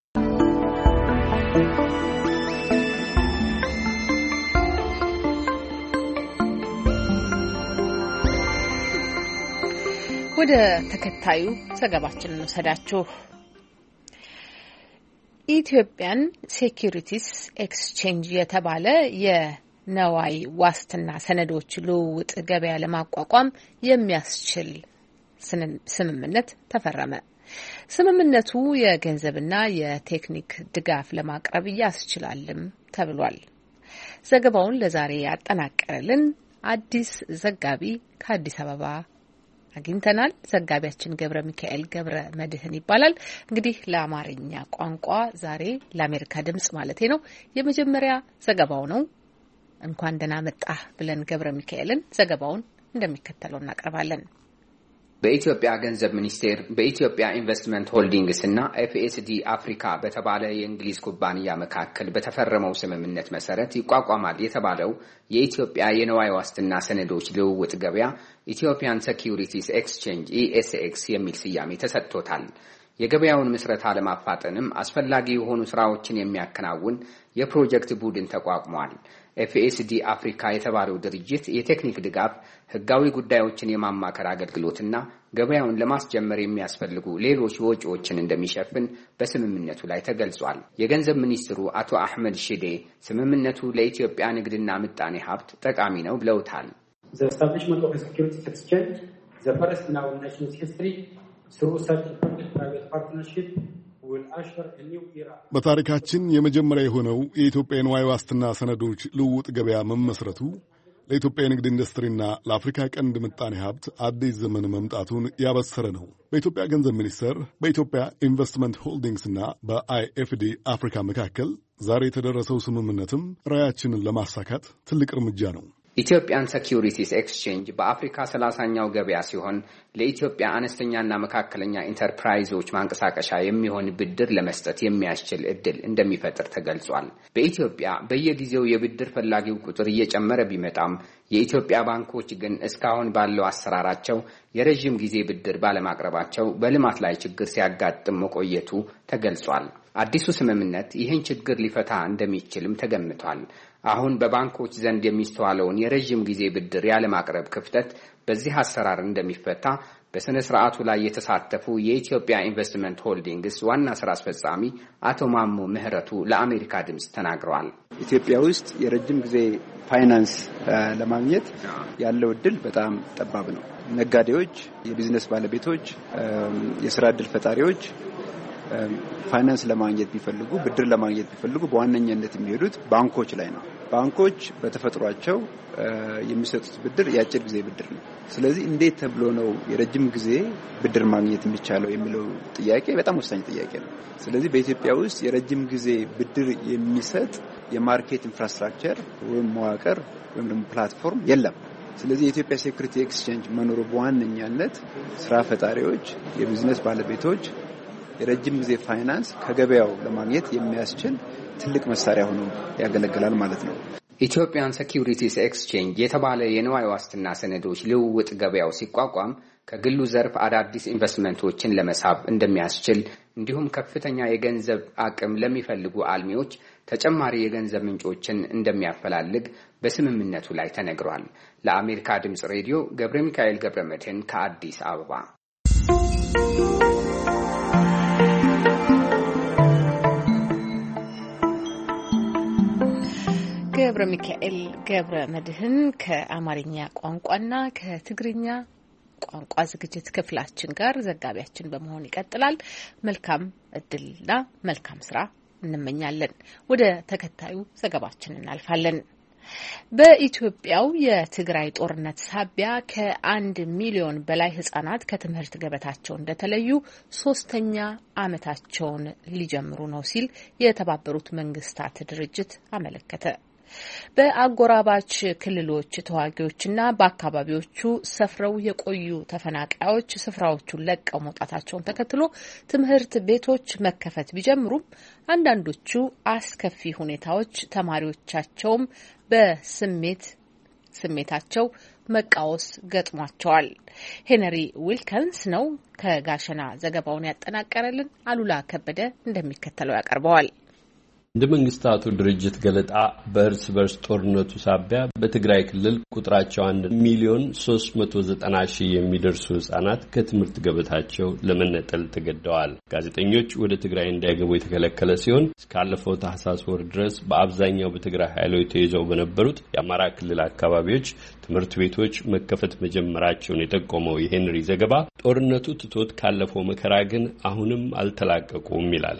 [SPEAKER 1] ወደ ተከታዩ ዘገባችን እንወስዳችሁ። ኢትዮጵያን ሴኩሪቲስ ኤክስቼንጅ የተባለ የነዋይ ዋስትና ሰነዶች ልውውጥ ገበያ ለማቋቋም የሚያስችል ስምምነት ተፈረመ። ስምምነቱ የገንዘብና የቴክኒክ ድጋፍ ለማቅረብ ያስችላልም ተብሏል። ዘገባውን ለዛሬ ያጠናቀረልን አዲስ ዘጋቢ ከአዲስ አበባ አግኝተናል። ዘጋቢያችን ገብረ ሚካኤል ገብረ መድህን ይባላል። እንግዲህ ለአማርኛ ቋንቋ ዛሬ ለአሜሪካ ድምጽ ማለቴ ነው የመጀመሪያ ዘገባው ነው። እንኳን ደህና መጣህ ብለን ገብረ ሚካኤልን ዘገባውን እንደሚከተለው እናቀርባለን።
[SPEAKER 7] በኢትዮጵያ ገንዘብ ሚኒስቴር በኢትዮጵያ ኢንቨስትመንት ሆልዲንግስ እና ኤፍኤስዲ አፍሪካ በተባለ የእንግሊዝ ኩባንያ መካከል በተፈረመው ስምምነት መሰረት ይቋቋማል የተባለው የኢትዮጵያ የነዋይ ዋስትና ሰነዶች ልውውጥ ገበያ ኢትዮጵያን ሴኩሪቲስ ኤክስቼንጅ ኢኤስኤክስ የሚል ስያሜ ተሰጥቶታል። የገበያውን ምስረታ ለማፋጠንም አስፈላጊ የሆኑ ስራዎችን የሚያከናውን የፕሮጀክት ቡድን ተቋቁሟል። ኤፍኤስዲ አፍሪካ የተባለው ድርጅት የቴክኒክ ድጋፍ፣ ህጋዊ ጉዳዮችን የማማከር አገልግሎትና ገበያውን ለማስጀመር የሚያስፈልጉ ሌሎች ወጪዎችን እንደሚሸፍን በስምምነቱ ላይ ተገልጿል። የገንዘብ ሚኒስትሩ አቶ አህመድ ሺዴ ስምምነቱ ለኢትዮጵያ ንግድና ምጣኔ ሀብት ጠቃሚ ነው ብለውታል።
[SPEAKER 8] The establishment of a securities exchange, the first in our nation's history, through such a public-private partnership,
[SPEAKER 9] በታሪካችን የመጀመሪያ የሆነው የኢትዮጵያ የንዋይ ዋስትና ሰነዶች ልውውጥ ገበያ መመስረቱ ለኢትዮጵያ የንግድ ኢንዱስትሪና ለአፍሪካ ቀንድ ምጣኔ ሀብት አዲስ ዘመን መምጣቱን ያበሰረ ነው። በኢትዮጵያ ገንዘብ ሚኒስቴር በኢትዮጵያ ኢንቨስትመንት ሆልዲንግስና በአይኤፍዲ አፍሪካ መካከል ዛሬ የተደረሰው ስምምነትም ራዕያችንን ለማሳካት ትልቅ እርምጃ ነው።
[SPEAKER 7] ኢትዮጵያን ሴኩሪቲስ ኤክስቼንጅ በአፍሪካ ሰላሳኛው ገበያ ሲሆን ለኢትዮጵያ አነስተኛና መካከለኛ ኢንተርፕራይዞች ማንቀሳቀሻ የሚሆን ብድር ለመስጠት የሚያስችል እድል እንደሚፈጥር ተገልጿል። በኢትዮጵያ በየጊዜው የብድር ፈላጊው ቁጥር እየጨመረ ቢመጣም የኢትዮጵያ ባንኮች ግን እስካሁን ባለው አሰራራቸው የረጅም ጊዜ ብድር ባለማቅረባቸው በልማት ላይ ችግር ሲያጋጥም መቆየቱ ተገልጿል። አዲሱ ስምምነት ይህን ችግር ሊፈታ እንደሚችልም ተገምቷል። አሁን በባንኮች ዘንድ የሚስተዋለውን የረጅም ጊዜ ብድር ያለማቅረብ ክፍተት በዚህ አሰራር እንደሚፈታ በስነ ስርዓቱ ላይ የተሳተፉ የኢትዮጵያ ኢንቨስትመንት ሆልዲንግስ ዋና ስራ አስፈጻሚ አቶ ማሞ ምህረቱ ለአሜሪካ ድምጽ ተናግረዋል።
[SPEAKER 10] ኢትዮጵያ ውስጥ የረጅም ጊዜ ፋይናንስ ለማግኘት ያለው እድል በጣም ጠባብ ነው። ነጋዴዎች፣ የቢዝነስ ባለቤቶች፣ የስራ እድል ፈጣሪዎች ፋይናንስ ለማግኘት ቢፈልጉ ብድር ለማግኘት ቢፈልጉ በዋነኛነት የሚሄዱት ባንኮች ላይ ነው። ባንኮች በተፈጥሯቸው የሚሰጡት ብድር የአጭር ጊዜ ብድር ነው። ስለዚህ እንዴት ተብሎ ነው የረጅም ጊዜ ብድር ማግኘት የሚቻለው የሚለው ጥያቄ በጣም ወሳኝ ጥያቄ ነው። ስለዚህ በኢትዮጵያ ውስጥ የረጅም ጊዜ ብድር የሚሰጥ የማርኬት ኢንፍራስትራክቸር ወይም መዋቅር ወይም ደግሞ ፕላትፎርም የለም። ስለዚህ የኢትዮጵያ ሴኩሪቲ ኤክስቼንጅ መኖሩ በዋነኛነት ስራ ፈጣሪዎች፣ የቢዝነስ ባለቤቶች የረጅም ጊዜ ፋይናንስ ከገበያው ለማግኘት የሚያስችል ትልቅ መሳሪያ ሆኖ ያገለግላል ማለት ነው።
[SPEAKER 7] ኢትዮጵያን ሴኩሪቲስ ኤክስቼንጅ የተባለ የንዋይ ዋስትና ሰነዶች ልውውጥ ገበያው ሲቋቋም ከግሉ ዘርፍ አዳዲስ ኢንቨስትመንቶችን ለመሳብ እንደሚያስችል እንዲሁም ከፍተኛ የገንዘብ አቅም ለሚፈልጉ አልሚዎች ተጨማሪ የገንዘብ ምንጮችን እንደሚያፈላልግ በስምምነቱ ላይ ተነግሯል። ለአሜሪካ ድምጽ ሬዲዮ ገብረ ሚካኤል ገብረ መድህን ከአዲስ አበባ።
[SPEAKER 1] ገብረ ሚካኤል ገብረ መድህን ከአማርኛ ቋንቋና ከትግርኛ ቋንቋ ዝግጅት ክፍላችን ጋር ዘጋቢያችን በመሆን ይቀጥላል። መልካም እድልና መልካም ስራ እንመኛለን። ወደ ተከታዩ ዘገባችን እናልፋለን። በኢትዮጵያው የትግራይ ጦርነት ሳቢያ ከአንድ ሚሊዮን በላይ ህጻናት ከትምህርት ገበታቸው እንደተለዩ ሶስተኛ ዓመታቸውን ሊጀምሩ ነው ሲል የተባበሩት መንግስታት ድርጅት አመለከተ። በአጎራባች ክልሎች ተዋጊዎችና በአካባቢዎቹ ሰፍረው የቆዩ ተፈናቃዮች ስፍራዎቹን ለቀው መውጣታቸውን ተከትሎ ትምህርት ቤቶች መከፈት ቢጀምሩም አንዳንዶቹ አስከፊ ሁኔታዎች ተማሪዎቻቸውም በስሜት ስሜታቸው መቃወስ ገጥሟቸዋል። ሄነሪ ዊልከንስ ነው ከጋሸና ዘገባውን ያጠናቀረልን። አሉላ ከበደ እንደሚከተለው ያቀርበዋል።
[SPEAKER 11] እንደ መንግስታቱ ድርጅት ገለጣ በእርስ በርስ ጦርነቱ ሳቢያ በትግራይ ክልል ቁጥራቸው አንድ ሚሊዮን ሶስት መቶ ዘጠና ሺህ የሚደርሱ ህጻናት ከትምህርት ገበታቸው ለመነጠል ተገደዋል። ጋዜጠኞች ወደ ትግራይ እንዳይገቡ የተከለከለ ሲሆን እስካለፈው ታህሳስ ወር ድረስ በአብዛኛው በትግራይ ኃይሎች ተይዘው በነበሩት የአማራ ክልል አካባቢዎች ትምህርት ቤቶች መከፈት መጀመራቸውን የጠቆመው የሄንሪ ዘገባ ጦርነቱ ትቶት ካለፈው መከራ ግን አሁንም አልተላቀቁም ይላል።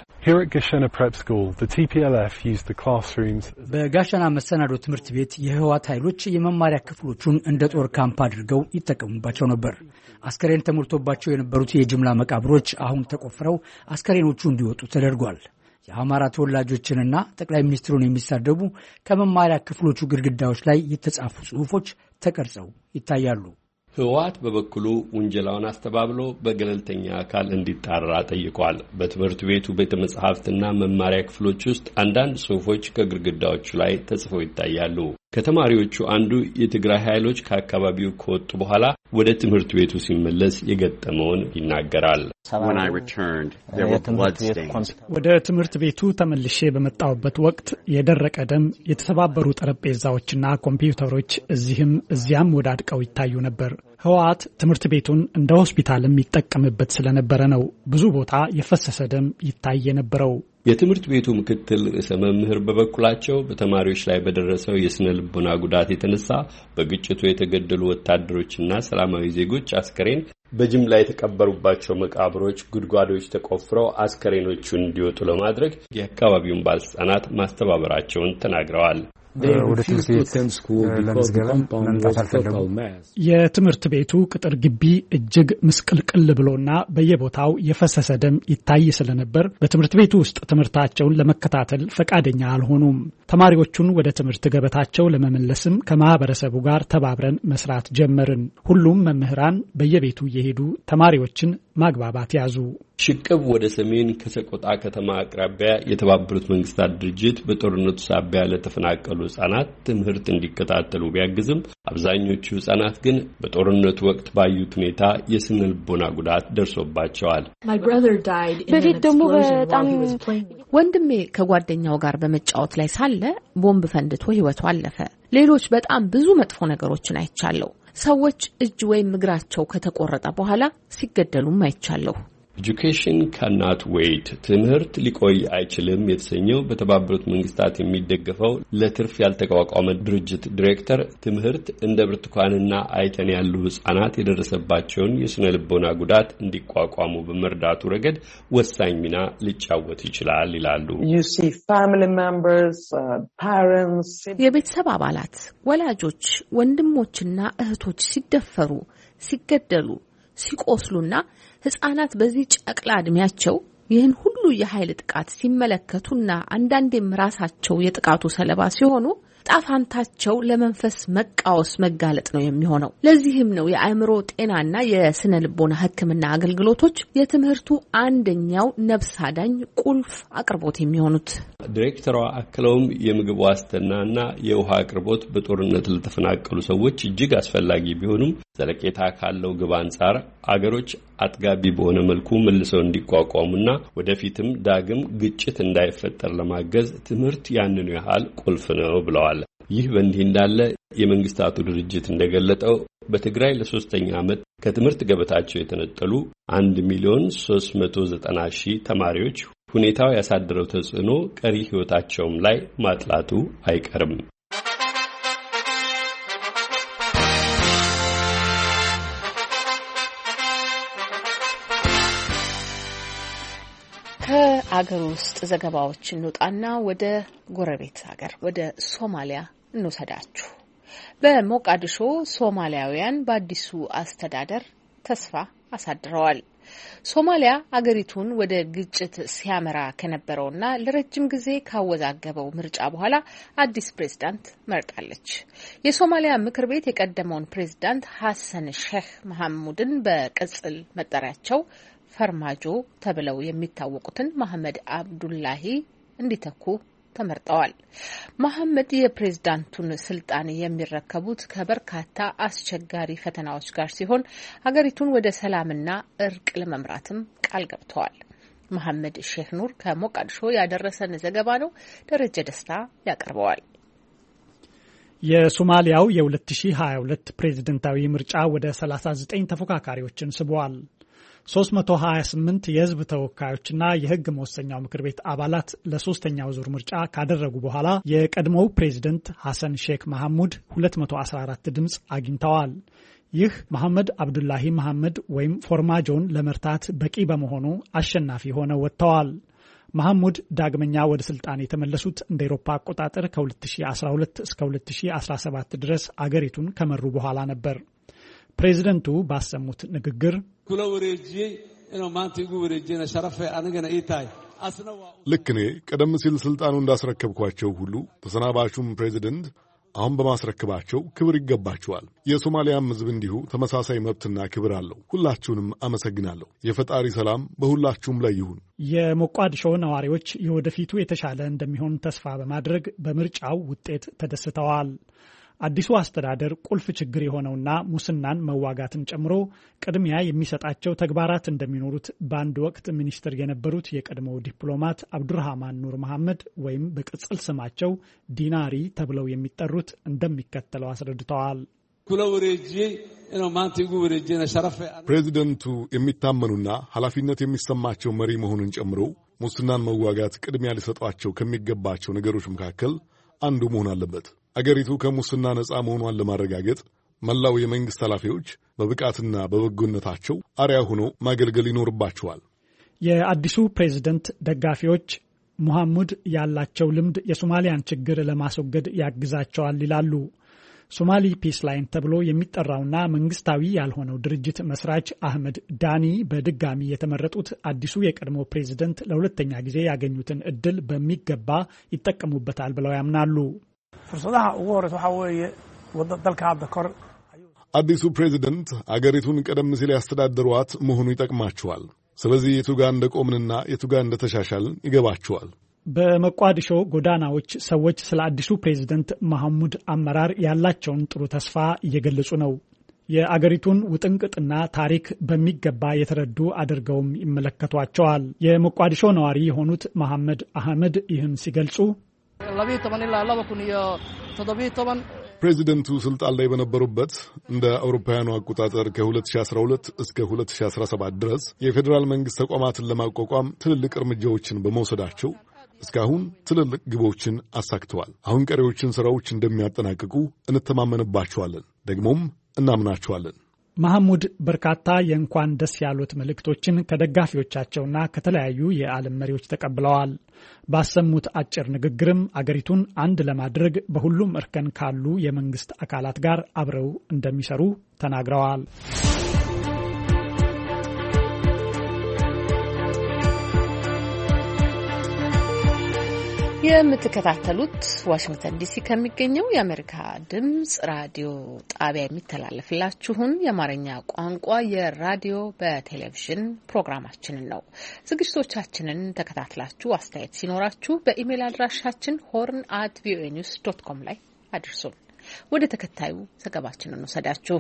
[SPEAKER 12] በጋሸና መሰናዶ ትምህርት ቤት የህወሓት ኃይሎች የመማሪያ ክፍሎቹን እንደ ጦር ካምፕ አድርገው ይጠቀሙባቸው ነበር። አስከሬን ተሞልቶባቸው የነበሩት የጅምላ መቃብሮች አሁን ተቆፍረው አስከሬኖቹ እንዲወጡ ተደርጓል። የአማራ ተወላጆችንና ጠቅላይ ሚኒስትሩን የሚሳደቡ ከመማሪያ ክፍሎቹ ግድግዳዎች ላይ የተጻፉ ጽሑፎች ተቀርጸው ይታያሉ።
[SPEAKER 11] ህወሓት በበኩሉ ውንጀላውን አስተባብሎ በገለልተኛ አካል እንዲጣራ ጠይቋል። በትምህርት ቤቱ ቤተ መጻሕፍትና መማሪያ ክፍሎች ውስጥ አንዳንድ ጽሑፎች ከግድግዳዎቹ ላይ ተጽፈው ይታያሉ። ከተማሪዎቹ አንዱ የትግራይ ኃይሎች ከአካባቢው ከወጡ በኋላ ወደ ትምህርት ቤቱ ሲመለስ የገጠመውን ይናገራል።
[SPEAKER 13] ወደ ትምህርት ቤቱ ተመልሼ በመጣሁበት ወቅት የደረቀ ደም፣ የተሰባበሩ ጠረጴዛዎችና ኮምፒውተሮች እዚህም እዚያም ወዳድቀው ይታዩ ነበር። ህወሓት ትምህርት ቤቱን እንደ ሆስፒታልም ይጠቀምበት ስለነበረ ነው ብዙ ቦታ የፈሰሰ ደም ይታይ የነበረው።
[SPEAKER 11] የትምህርት ቤቱ ምክትል ርዕሰ መምህር በበኩላቸው በተማሪዎች ላይ በደረሰው የስነ ልቦና ጉዳት የተነሳ በግጭቱ የተገደሉ ወታደሮችና ሰላማዊ ዜጎች አስከሬን በጅምላ የተቀበሩባቸው መቃብሮች ጉድጓዶች ተቆፍረው አስከሬኖቹን እንዲወጡ ለማድረግ የአካባቢውን ባለስልጣናት ማስተባበራቸውን ተናግረዋል።
[SPEAKER 13] ወደ ትምህርት ቤት ለምዝገባ መምጣት አልፈለጉም። የትምህርት ቤቱ ቅጥር ግቢ እጅግ ምስቅልቅል ብሎና በየቦታው የፈሰሰ ደም ይታይ ስለነበር በትምህርት ቤቱ ውስጥ ትምህርታቸውን ለመከታተል ፈቃደኛ አልሆኑም። ተማሪዎቹን ወደ ትምህርት ገበታቸው ለመመለስም ከማህበረሰቡ ጋር ተባብረን መስራት ጀመርን። ሁሉም መምህራን በየቤቱ እየሄዱ ተማሪዎችን ማግባባት ያዙ።
[SPEAKER 11] ሽቅብ ወደ ሰሜን ከሰቆጣ ከተማ አቅራቢያ የተባበሩት መንግስታት ድርጅት በጦርነቱ ሳቢያ ለተፈናቀሉ ህጻናት ትምህርት እንዲከታተሉ ቢያግዝም አብዛኞቹ ህጻናት ግን በጦርነቱ ወቅት ባዩት ሁኔታ የስነ ልቦና ጉዳት ደርሶባቸዋል።
[SPEAKER 1] በፊት ደግሞ በጣም ወንድሜ ከጓደኛው ጋር በመጫወት ላይ ሳለ ቦምብ ፈንድቶ ህይወቱ አለፈ። ሌሎች በጣም ብዙ መጥፎ ነገሮችን አይቻለሁ። ሰዎች እጅ ወይም እግራቸው ከተቆረጠ በኋላ ሲገደሉም አይቻለሁ።
[SPEAKER 11] ኤጁኬሽን ካናት ዌይት ትምህርት ሊቆይ አይችልም የተሰኘው በተባበሩት መንግስታት የሚደገፈው ለትርፍ ያልተቋቋመ ድርጅት ዲሬክተር ትምህርት እንደ ብርቱካንና አይተን ያሉ ህጻናት የደረሰባቸውን የስነ ልቦና ጉዳት እንዲቋቋሙ በመርዳቱ ረገድ ወሳኝ ሚና ሊጫወት ይችላል ይላሉ።
[SPEAKER 1] የቤተሰብ አባላት፣ ወላጆች፣ ወንድሞችና እህቶች ሲደፈሩ፣ ሲገደሉ፣ ሲቆስሉና ህጻናት በዚህ ጨቅላ እድሜያቸው ይህን ሁሉ የኃይል ጥቃት ሲመለከቱና አንዳንዴም ራሳቸው የጥቃቱ ሰለባ ሲሆኑ ጣፋንታቸው ለመንፈስ መቃወስ መጋለጥ ነው የሚሆነው። ለዚህም ነው የአእምሮ ጤናና የስነ ልቦና ሕክምና አገልግሎቶች የትምህርቱ አንደኛው ነፍስ አዳኝ ቁልፍ አቅርቦት የሚሆኑት።
[SPEAKER 11] ዲሬክተሯ አክለውም የምግብ ዋስትናና የውሃ አቅርቦት በጦርነት ለተፈናቀሉ ሰዎች እጅግ አስፈላጊ ቢሆኑም ዘለቄታ ካለው ግብ አንጻር አገሮች አጥጋቢ በሆነ መልኩ መልሰው እንዲቋቋሙና ወደፊትም ዳግም ግጭት እንዳይፈጠር ለማገዝ ትምህርት ያንኑ ያህል ቁልፍ ነው ብለዋል። ይህ በእንዲህ እንዳለ የመንግስታቱ ድርጅት እንደገለጠው በትግራይ ለሶስተኛ ዓመት ከትምህርት ገበታቸው የተነጠሉ አንድ ሚሊዮን ሶስት መቶ ዘጠና ሺህ ተማሪዎች ሁኔታው ያሳደረው ተጽዕኖ ቀሪ ህይወታቸውም ላይ ማጥላቱ አይቀርም።
[SPEAKER 1] ከአገር ውስጥ ዘገባዎች እንውጣና ወደ ጎረቤት ሀገር ወደ ሶማሊያ እንውሰዳችሁ። በሞቃዲሾ ሶማሊያውያን በአዲሱ አስተዳደር ተስፋ አሳድረዋል። ሶማሊያ አገሪቱን ወደ ግጭት ሲያመራ ከነበረውና ለረጅም ጊዜ ካወዛገበው ምርጫ በኋላ አዲስ ፕሬዝዳንት መርጣለች። የሶማሊያ ምክር ቤት የቀደመውን ፕሬዝዳንት ሐሰን ሼክ መሐሙድን በቅጽል መጠሪያቸው ፈርማጆ ተብለው የሚታወቁትን መሐመድ አብዱላሂ እንዲተኩ ተመርጠዋል። መሐመድ የፕሬዝዳንቱን ስልጣን የሚረከቡት ከበርካታ አስቸጋሪ ፈተናዎች ጋር ሲሆን ሀገሪቱን ወደ ሰላምና እርቅ ለመምራትም ቃል ገብተዋል። መሐመድ ሼክ ኑር ከሞቃዲሾ ያደረሰን ዘገባ ነው። ደረጀ ደስታ ያቀርበዋል።
[SPEAKER 13] የሶማሊያው የ2022 ፕሬዝዳንታዊ ምርጫ ወደ ሰላሳ ዘጠኝ ተፎካካሪዎችን ስቧል። ሶስት መቶ ሀያ ስምንት የህዝብ ተወካዮችና የህግ መወሰኛው ምክር ቤት አባላት ለሶስተኛው ዙር ምርጫ ካደረጉ በኋላ የቀድሞው ፕሬዝደንት ሐሰን ሼክ መሐሙድ ሁለት መቶ አስራ አራት ድምጽ አግኝተዋል። ይህ መሐመድ አብዱላሂ መሐመድ ወይም ፎርማጆን ለመርታት በቂ በመሆኑ አሸናፊ ሆነው ወጥተዋል። መሐሙድ ዳግመኛ ወደ ስልጣን የተመለሱት እንደ አውሮፓ አቆጣጠር ከ2012 እስከ ሁለት ሺህ አስራ ሰባት ድረስ አገሪቱን ከመሩ በኋላ ነበር። ፕሬዝደንቱ ባሰሙት ንግግር
[SPEAKER 9] ልክ እኔ ቀደም ሲል ስልጣኑ እንዳስረከብኳቸው ሁሉ ተሰናባሹም ፕሬዝደንት አሁን በማስረከባቸው ክብር ይገባቸዋል። የሶማሊያም ሕዝብ እንዲሁ ተመሳሳይ መብትና ክብር አለው። ሁላችሁንም አመሰግናለሁ። የፈጣሪ ሰላም በሁላችሁም ላይ ይሁን።
[SPEAKER 13] የሞቃዲሾ ነዋሪዎች የወደፊቱ የተሻለ እንደሚሆን ተስፋ በማድረግ በምርጫው ውጤት ተደስተዋል። አዲሱ አስተዳደር ቁልፍ ችግር የሆነውና ሙስናን መዋጋትን ጨምሮ ቅድሚያ የሚሰጣቸው ተግባራት እንደሚኖሩት በአንድ ወቅት ሚኒስትር የነበሩት የቀድሞው ዲፕሎማት አብዱርሃማን ኑር መሐመድ ወይም በቅጽል ስማቸው ዲናሪ ተብለው የሚጠሩት እንደሚከተለው አስረድተዋል።
[SPEAKER 9] ፕሬዚደንቱ የሚታመኑና ኃላፊነት የሚሰማቸው መሪ መሆኑን ጨምሮ ሙስናን መዋጋት ቅድሚያ ሊሰጧቸው ከሚገባቸው ነገሮች መካከል አንዱ መሆን አለበት። አገሪቱ ከሙስና ነጻ መሆኗን ለማረጋገጥ መላው የመንግስት ኃላፊዎች በብቃትና በበጎነታቸው አርያ ሆነው ማገልገል ይኖርባቸዋል።
[SPEAKER 13] የአዲሱ ፕሬዝደንት ደጋፊዎች ሙሐሙድ ያላቸው ልምድ የሶማሊያን ችግር ለማስወገድ ያግዛቸዋል ይላሉ። ሶማሊ ፒስ ላይን ተብሎ የሚጠራውና መንግስታዊ ያልሆነው ድርጅት መስራች አህመድ ዳኒ በድጋሚ የተመረጡት አዲሱ የቀድሞ ፕሬዝደንት ለሁለተኛ ጊዜ ያገኙትን እድል በሚገባ ይጠቀሙበታል ብለው ያምናሉ።
[SPEAKER 9] አዲሱ ፕሬዝደንት አገሪቱን ቀደም ሲል ያስተዳደሯት መሆኑ ይጠቅማቸዋል። ስለዚህ የቱጋ እንደቆምንና የቱጋ እንደተሻሻልን ይገባቸዋል።
[SPEAKER 13] በሞቃዲሾ ጎዳናዎች ሰዎች ስለ አዲሱ ፕሬዝደንት መሐሙድ አመራር ያላቸውን ጥሩ ተስፋ እየገለጹ ነው። የአገሪቱን ውጥንቅጥና ታሪክ በሚገባ የተረዱ አድርገውም ይመለከቷቸዋል። የሞቃዲሾ ነዋሪ የሆኑት መሐመድ አህመድ ይህን ሲገልጹ
[SPEAKER 9] ፕሬዚደንቱ ስልጣን ላይ በነበሩበት እንደ አውሮፓውያኑ አቆጣጠር ከሁለት ሺህ አስራ ሁለት እስከ ሁለት ሺህ አስራ ሰባት ድረስ የፌዴራል መንግስት ተቋማትን ለማቋቋም ትልልቅ እርምጃዎችን በመውሰዳቸው እስካሁን ትልልቅ ግቦችን አሳክተዋል። አሁን ቀሪዎችን ስራዎች እንደሚያጠናቅቁ እንተማመንባቸዋለን፣ ደግሞም እናምናቸዋለን።
[SPEAKER 13] መሐሙድ በርካታ የእንኳን ደስ ያሉት መልእክቶችን ከደጋፊዎቻቸውና ከተለያዩ የዓለም መሪዎች ተቀብለዋል። ባሰሙት አጭር ንግግርም አገሪቱን አንድ ለማድረግ በሁሉም እርከን ካሉ የመንግስት አካላት ጋር አብረው እንደሚሰሩ ተናግረዋል።
[SPEAKER 1] የምትከታተሉት ዋሽንግተን ዲሲ ከሚገኘው የአሜሪካ ድምጽ ራዲዮ ጣቢያ የሚተላለፍላችሁን የአማርኛ ቋንቋ የራዲዮ በቴሌቪዥን ፕሮግራማችንን ነው። ዝግጅቶቻችንን ተከታትላችሁ አስተያየት ሲኖራችሁ በኢሜል አድራሻችን ሆርን አት ቪኦኤ ኒውስ ዶት ኮም ላይ አድርሱን። ወደ ተከታዩ ዘገባችንን እንወስዳችሁ።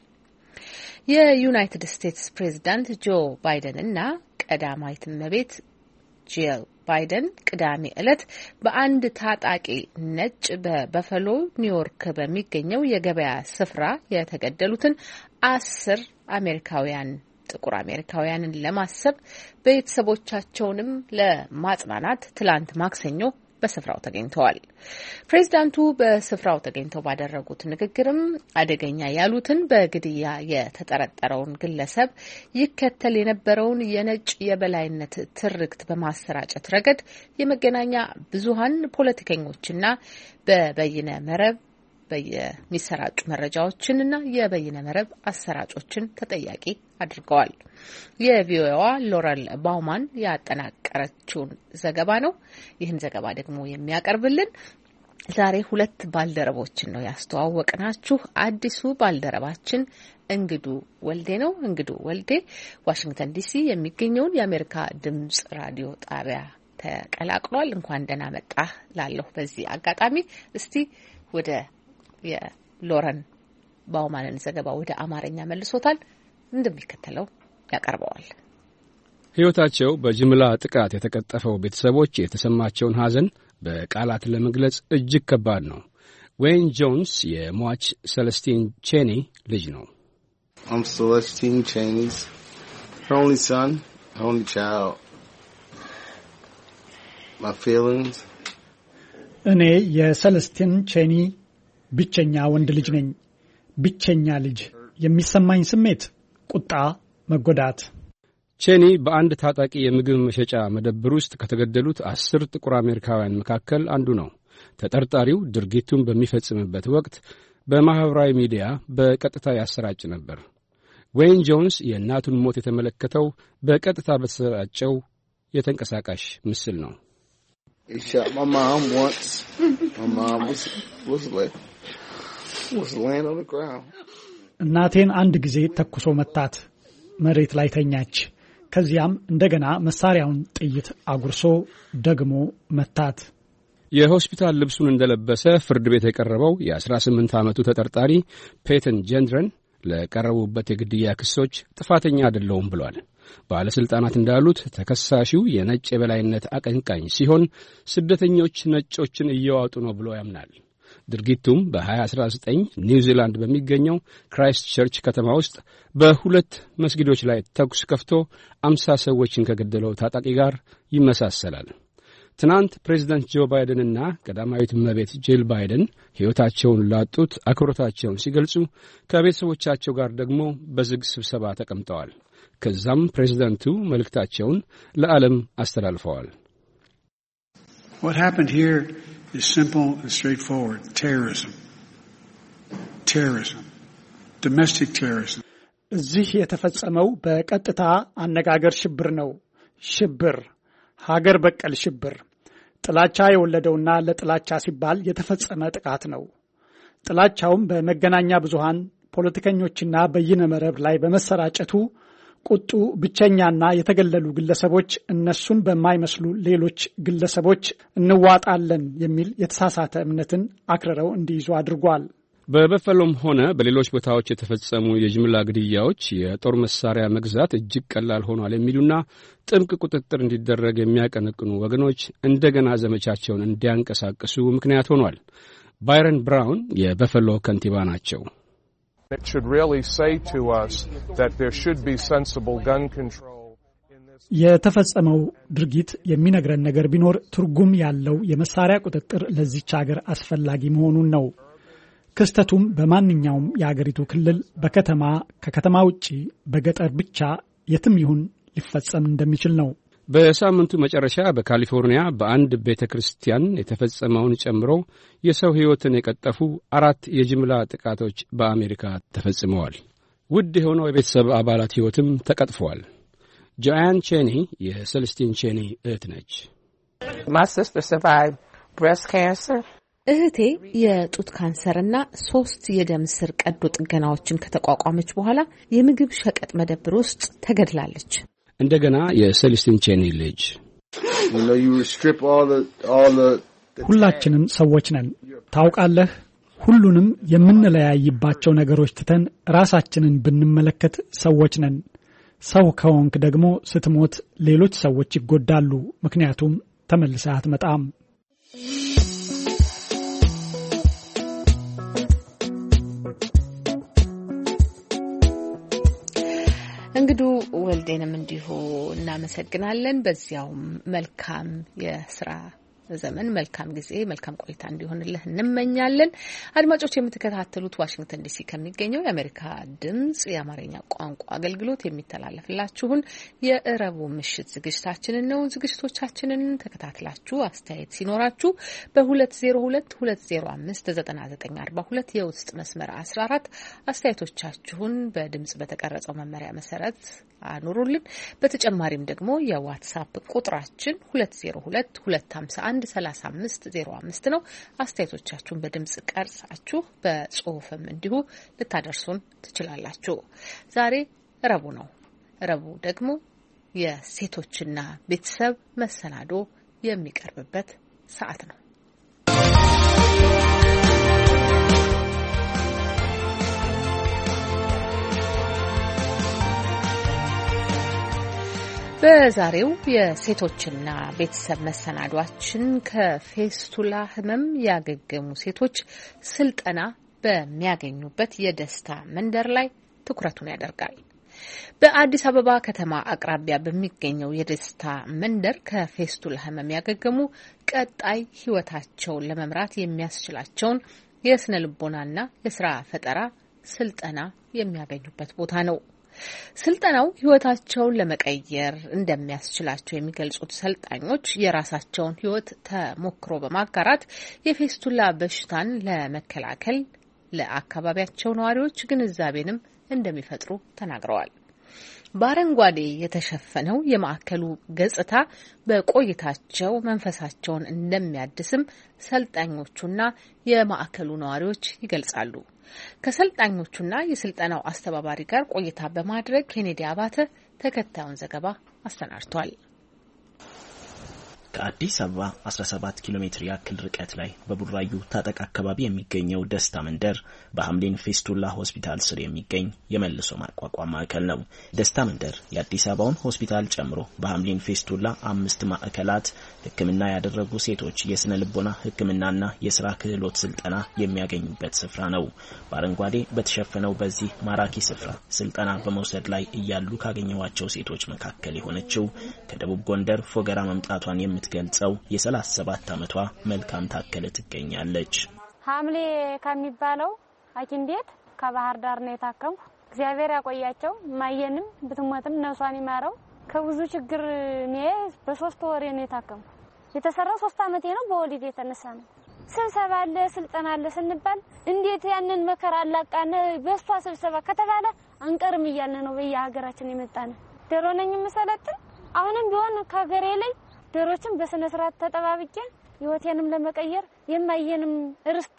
[SPEAKER 1] የዩናይትድ ስቴትስ ፕሬዝዳንት ጆ ባይደን እና ቀዳማዊት እመቤት ጂል ባይደን ቅዳሜ ዕለት በአንድ ታጣቂ ነጭ በበፈሎ ኒውዮርክ በሚገኘው የገበያ ስፍራ የተገደሉትን አስር አሜሪካውያን ጥቁር አሜሪካውያንን ለማሰብ ቤተሰቦቻቸውንም ለማጽናናት ትላንት ማክሰኞ በስፍራው ተገኝተዋል። ፕሬዝዳንቱ በስፍራው ተገኝተው ባደረጉት ንግግርም አደገኛ ያሉትን በግድያ የተጠረጠረውን ግለሰብ ይከተል የነበረውን የነጭ የበላይነት ትርክት በማሰራጨት ረገድ የመገናኛ ብዙሃን ፖለቲከኞችና በበይነ መረብ በየሚሰራጩ መረጃዎችንና የበይነ መረብ አሰራጮችን ተጠያቂ አድርገዋል። የቪኦኤዋ ሎረል ባውማን ያጠናቀረችውን ዘገባ ነው። ይህን ዘገባ ደግሞ የሚያቀርብልን ዛሬ ሁለት ባልደረቦችን ነው ያስተዋወቅናችሁ። አዲሱ ባልደረባችን እንግዱ ወልዴ ነው። እንግዱ ወልዴ ዋሽንግተን ዲሲ የሚገኘውን የአሜሪካ ድምጽ ራዲዮ ጣቢያ ተቀላቅሏል። እንኳን ደህና መጣህ ላለሁ በዚህ አጋጣሚ እስቲ ወደ የሎረን ባውማንን ዘገባ ወደ አማርኛ መልሶታል፣ እንደሚከተለው ያቀርበዋል።
[SPEAKER 14] ሕይወታቸው በጅምላ ጥቃት የተቀጠፈው ቤተሰቦች የተሰማቸውን ሐዘን በቃላት ለመግለጽ እጅግ ከባድ ነው። ዌይን ጆንስ የሟች ሰለስቲን ቼኒ ልጅ ነው።
[SPEAKER 15] I'm Celestine Cheney's her only son, her only child. My feelings.
[SPEAKER 13] እኔ የሰለስቲን ቼኒ ብቸኛ ወንድ ልጅ ነኝ። ብቸኛ ልጅ። የሚሰማኝ ስሜት ቁጣ፣ መጎዳት።
[SPEAKER 14] ቼኒ በአንድ ታጣቂ የምግብ መሸጫ መደብር ውስጥ ከተገደሉት አስር ጥቁር አሜሪካውያን መካከል አንዱ ነው። ተጠርጣሪው ድርጊቱን በሚፈጽምበት ወቅት በማህበራዊ ሚዲያ በቀጥታ ያሰራጭ ነበር። ዌይን ጆንስ የእናቱን ሞት የተመለከተው በቀጥታ በተሰራጨው የተንቀሳቃሽ ምስል ነው።
[SPEAKER 13] እናቴን አንድ ጊዜ ተኩሶ መታት። መሬት ላይ ተኛች። ከዚያም እንደገና መሳሪያውን ጥይት አጉርሶ ደግሞ መታት።
[SPEAKER 14] የሆስፒታል ልብሱን እንደለበሰ ፍርድ ቤት የቀረበው የአስራ ስምንት ዓመቱ ተጠርጣሪ ፔተን ጀንድረን ለቀረቡበት የግድያ ክሶች ጥፋተኛ አይደለሁም ብሏል። ባለሥልጣናት እንዳሉት ተከሳሹ የነጭ የበላይነት አቀንቃኝ ሲሆን ስደተኞች ነጮችን እየዋጡ ነው ብሎ ያምናል። ድርጊቱም በ20 አስራ ዘጠኝ ኒውዚላንድ በሚገኘው ክራይስት ቸርች ከተማ ውስጥ በሁለት መስጊዶች ላይ ተኩስ ከፍቶ አምሳ ሰዎችን ከገደለው ታጣቂ ጋር ይመሳሰላል። ትናንት ፕሬዚዳንት ጆ ባይደንና ቀዳማዊት እመቤት ጂል ባይደን ሕይወታቸውን ላጡት አክብሮታቸውን ሲገልጹ ከቤተሰቦቻቸው ጋር ደግሞ በዝግ ስብሰባ ተቀምጠዋል። ከዛም ፕሬዚዳንቱ መልእክታቸውን ለዓለም አስተላልፈዋል።
[SPEAKER 16] What happened here is simple and straightforward. Terrorism. Terrorism. Domestic terrorism.
[SPEAKER 13] እዚህ የተፈጸመው በቀጥታ አነጋገር ሽብር ነው። ሽብር፣ ሀገር በቀል ሽብር፣ ጥላቻ የወለደውና ለጥላቻ ሲባል የተፈጸመ ጥቃት ነው። ጥላቻውም በመገናኛ ብዙሃን ፖለቲከኞችና በይነ መረብ ላይ በመሰራጨቱ ቁጡ ብቸኛና የተገለሉ ግለሰቦች እነሱን በማይመስሉ ሌሎች ግለሰቦች እንዋጣለን የሚል የተሳሳተ እምነትን አክርረው እንዲይዙ አድርጓል።
[SPEAKER 14] በበፈሎም ሆነ በሌሎች ቦታዎች የተፈጸሙ የጅምላ ግድያዎች የጦር መሳሪያ መግዛት እጅግ ቀላል ሆኗል የሚሉና ጥብቅ ቁጥጥር እንዲደረግ የሚያቀነቅኑ ወገኖች እንደገና ዘመቻቸውን እንዲያንቀሳቅሱ ምክንያት ሆኗል። ባይረን ብራውን የበፈሎ ከንቲባ ናቸው።
[SPEAKER 17] It should really say to us that there should be sensible gun control in this.
[SPEAKER 13] የተፈጸመው ድርጊት የሚነግረን ነገር ቢኖር ትርጉም ያለው የመሳሪያ ቁጥጥር ለዚች ሀገር አስፈላጊ መሆኑን ነው። ክስተቱም በማንኛውም የሀገሪቱ ክልል፣ በከተማ፣ ከከተማ ውጪ፣ በገጠር ብቻ የትም ይሁን ሊፈጸም እንደሚችል ነው።
[SPEAKER 14] በሳምንቱ መጨረሻ በካሊፎርኒያ በአንድ ቤተ ክርስቲያን የተፈጸመውን ጨምሮ የሰው ሕይወትን የቀጠፉ አራት የጅምላ ጥቃቶች በአሜሪካ ተፈጽመዋል። ውድ የሆነው የቤተሰብ አባላት ሕይወትም ተቀጥፈዋል። ጆአን ቼኒ የሰለስቲን ቼኒ እህት ነች።
[SPEAKER 18] My sister survived breast cancer.
[SPEAKER 1] እህቴ የጡት ካንሰርና ሶስት የደም ስር ቀዶ ጥገናዎችን ከተቋቋመች በኋላ የምግብ ሸቀጥ መደብር ውስጥ ተገድላለች።
[SPEAKER 14] እንደገና የሰለስቲን ቼኒ ልጅ።
[SPEAKER 13] ሁላችንም ሰዎች ነን ታውቃለህ። ሁሉንም የምንለያይባቸው ነገሮች ትተን ራሳችንን ብንመለከት ሰዎች ነን። ሰው ከሆንክ ደግሞ ስትሞት ሌሎች ሰዎች ይጎዳሉ፣ ምክንያቱም ተመልሰህ አትመጣም።
[SPEAKER 1] እንግዲህ ወልዴንም እንዲሁ እናመሰግናለን። በዚያውም መልካም የስራ ዘመን መልካም ጊዜ መልካም ቆይታ እንዲሆንልህ እንመኛለን። አድማጮች የምትከታተሉት ዋሽንግተን ዲሲ ከሚገኘው የአሜሪካ ድምጽ የአማርኛ ቋንቋ አገልግሎት የሚተላለፍላችሁን የእረቡ ምሽት ዝግጅታችንን ነው። ዝግጅቶቻችንን ተከታትላችሁ አስተያየት ሲኖራችሁ በሁለት ዜሮ ሁለት ሁለት ዜሮ አምስት ዘጠና ዘጠኝ አርባ ሁለት የውስጥ መስመር አስራ አራት አስተያየቶቻችሁን በድምጽ በተቀረጸው መመሪያ መሰረት አኑሩልን። በተጨማሪም ደግሞ የዋትስአፕ ቁጥራችን ሁለት ዜሮ ሁለት ሁለት ሀምሳ አንድ ሰላሳ አምስት ዜሮ አምስት ነው። አስተያየቶቻችሁን በድምጽ ቀርጻችሁ በጽሁፍም እንዲሁ ልታደርሱን ትችላላችሁ። ዛሬ ረቡዕ ነው። ረቡዕ ደግሞ የሴቶችና ቤተሰብ መሰናዶ የሚቀርብበት ሰዓት ነው። በዛሬው የሴቶችና ቤተሰብ መሰናዷችን ከፌስቱላ ህመም ያገገሙ ሴቶች ስልጠና በሚያገኙበት የደስታ መንደር ላይ ትኩረቱን ያደርጋል። በአዲስ አበባ ከተማ አቅራቢያ በሚገኘው የደስታ መንደር ከፌስቱላ ህመም ያገገሙ ቀጣይ ህይወታቸውን ለመምራት የሚያስችላቸውን የስነ ልቦናና የስራ ፈጠራ ስልጠና የሚያገኙበት ቦታ ነው። ስልጠናው ህይወታቸውን ለመቀየር እንደሚያስችላቸው የሚገልጹት ሰልጣኞች የራሳቸውን ህይወት ተሞክሮ በማጋራት የፌስቱላ በሽታን ለመከላከል ለአካባቢያቸው ነዋሪዎች ግንዛቤንም እንደሚፈጥሩ ተናግረዋል። በአረንጓዴ የተሸፈነው የማዕከሉ ገጽታ በቆይታቸው መንፈሳቸውን እንደሚያድስም ሰልጣኞቹና የማዕከሉ ነዋሪዎች ይገልጻሉ። ከሰልጣኞቹና የስልጠናው አስተባባሪ ጋር ቆይታ በማድረግ ኬኔዲ አባተ ተከታዩን ዘገባ አሰናድቷል።
[SPEAKER 19] ከአዲስ አበባ አስራ ሰባት ኪሎ ሜትር ያክል ርቀት ላይ በቡራዩ ታጠቅ አካባቢ የሚገኘው ደስታ መንደር በሐምሊን ፌስቱላ ሆስፒታል ስር የሚገኝ የመልሶ ማቋቋም ማዕከል ነው። ደስታ መንደር የአዲስ አበባውን ሆስፒታል ጨምሮ በሐምሊን ፌስቱላ አምስት ማዕከላት ሕክምና ያደረጉ ሴቶች የስነ ልቦና ሕክምናና የስራ ክህሎት ስልጠና የሚያገኙበት ስፍራ ነው። በአረንጓዴ በተሸፈነው በዚህ ማራኪ ስፍራ ስልጠና በመውሰድ ላይ እያሉ ካገኘዋቸው ሴቶች መካከል የሆነችው ከደቡብ ጎንደር ፎገራ መምጣቷን የምት ገልጸው የሰላሳ ሰባት አመቷ መልካም ታከለ ትገኛለች።
[SPEAKER 20] ሐምሌ ከሚባለው ሐኪም ቤት ከባህር ዳር ነው የታከምኩ። እግዚአብሔር ያቆያቸው። ማየንም ብትሞትም ነፍሷን ይማረው። ከብዙ ችግር ነው በሶስት ወር ነው የታከምኩ። የተሰራው ሶስት አመቴ ነው። በወሊድ የተነሳ ነው። ስብሰባ አለ ስልጠና አለ ስንባል እንዴት ያንን መከራ አላቃነ በሷ ስብሰባ ከተባለ አንቀርም እያልን ነው በየሀገራችን የመጣነ። ደሮ ነኝ መሰለጥን አሁንም ቢሆን ከሀገሬ ላይ ደሮችን በስነ ስርዓት ተጠባብቄ ህይወቴንም ለመቀየር የማየንም ርስት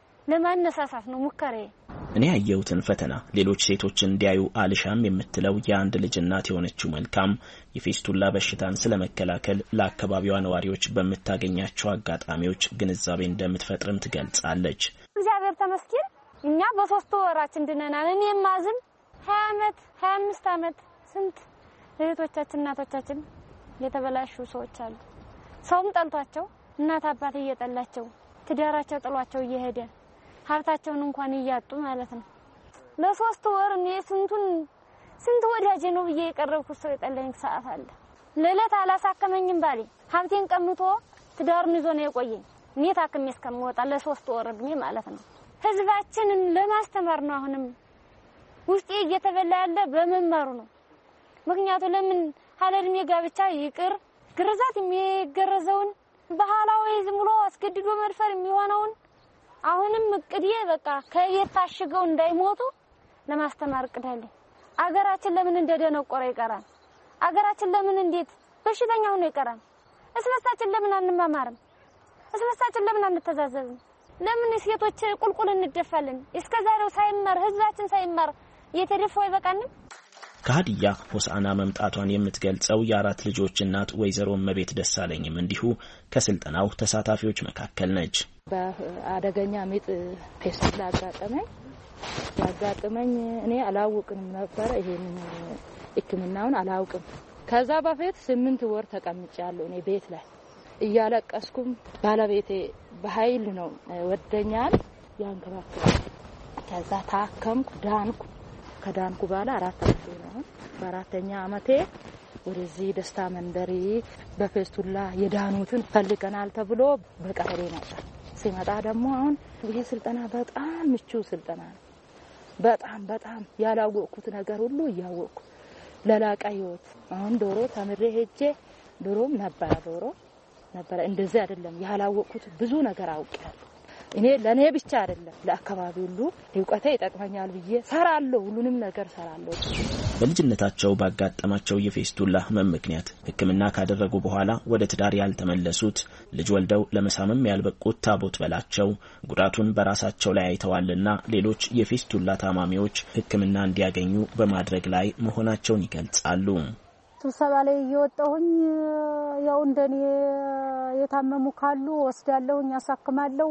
[SPEAKER 20] ለማነሳሳት ነው ሙከራዬ።
[SPEAKER 19] እኔ ያየሁትን ፈተና ሌሎች ሴቶች እንዲያዩ አልሻም የምትለው የአንድ ልጅ እናት የሆነችው መልካም የፌስቱላ በሽታን ስለመከላከል ለአካባቢዋ ነዋሪዎች በመታገኛቸው አጋጣሚዎች ግንዛቤ እንደምትፈጥርም ትገልጻለች።
[SPEAKER 20] እግዚአብሔር ተመስገን እኛ በሶስት ወራችን ድነናል። እኔ ማዝም ሀያ አመት ሀያ አምስት አመት ስንት እህቶቻችን እናቶቻችን የተበላሹ ሰዎች አሉ። ሰውም ጠልቷቸው እናት አባት እየጠላቸው ትዳራቸው ጥሏቸው እየሄደ ሀብታቸውን እንኳን እያጡ ማለት ነው። ለሶስት ወር እኔ ስንቱን ስንት ወዳጅ ነው ብዬ የቀረብኩት ሰው የጠላኝ ሰዓት አለ። ለለት አላሳከመኝም ባሌ ሀብቴን ቀምቶ ትዳሩን ይዞ ነው የቆየኝ። እኔ ታክሜ እስከምወጣ ለሶስት ወር እድሜ ማለት ነው። ህዝባችንን ለማስተማር ነው አሁንም ውስጤ እየተበላ ያለ በመማሩ ነው። ምክንያቱም ለምን ሀለድሜ ጋብቻ ይቅር ግርዛት የሚገረዘውን ባህላዊ ዝም ብሎ አስገድዶ መድፈር የሚሆነውን አሁንም እቅዴ በቃ ከየታሽገው እንዳይሞቱ ለማስተማር እቅዳለሁ። አገራችን ለምን እንደደነቆረ ይቀራል? አገራችን ለምን እንዴት በሽተኛ ሆኖ ይቀራል? እስመሳችን ለምን አንማማርም? እስመሳችን ለምን አንተዛዘብም? ለምን ሴቶች ቁልቁል እንደፋለን? እስከዛሬው ሳይማር ህዝባችን ሳይማር እየተደፋው ይበቃንም?
[SPEAKER 19] ከሀዲያ ሆሳና መምጣቷን የምትገልጸው የአራት ልጆች እናት ወይዘሮ መቤት ደሳለኝም እንዲሁ ከስልጠናው ተሳታፊዎች መካከል ነች።
[SPEAKER 21] በአደገኛ ምጥ ፌስቱላ አጋጠመኝ። ያጋጠመኝ እኔ አላውቅም ነበር። ይሄን ሕክምናውን አላውቅም። ከዛ በፊት ስምንት ወር ተቀምጫለሁ እኔ ቤት ላይ እያለቀስኩም ባለቤቴ በኃይል ነው ወደኛል ያንከባከበ። ከዛ ታከምኩ ዳንኩ። ከዳንኩ በኋላ አራት አመት ነው። በአራተኛ አመቴ ወደዚህ ደስታ መንደሪ በፌስቱላ የዳኑትን ፈልገናል ተብሎ በቀበሌ መጣ። ሲመጣ ደግሞ አሁን ይሄ ስልጠና በጣም ምቹ ስልጠና ነው። በጣም በጣም ያላወቅኩት ነገር ሁሉ እያወቅኩ ለላቀ ህይወት አሁን ዶሮ ተምሬ ሄጄ ዶሮም ነበር ዶሮ ነበር እንደዚህ አይደለም ያላወቅኩት ብዙ ነገር አውቄያለሁ። እኔ ለኔ ብቻ አይደለም ለአካባቢ ሁሉ እውቀቴ ይጠቅመኛል ብዬ ሰራለሁ። ሁሉንም ነገር ሰራለሁ።
[SPEAKER 19] በልጅነታቸው ባጋጠማቸው የፌስቱላ ህመም ምክንያት ሕክምና ካደረጉ በኋላ ወደ ትዳር ያልተመለሱት ልጅ ወልደው ለመሳምም ያልበቁት ታቦት በላቸው ጉዳቱን በራሳቸው ላይ አይተዋልና ሌሎች የፌስቱላ ታማሚዎች ሕክምና እንዲያገኙ በማድረግ ላይ መሆናቸውን ይገልጻሉ።
[SPEAKER 5] ስብሰባ ላይ እየወጣሁኝ ያው እንደኔ የታመሙ ካሉ ወስዳለሁኝ፣ ያሳክማለሁ።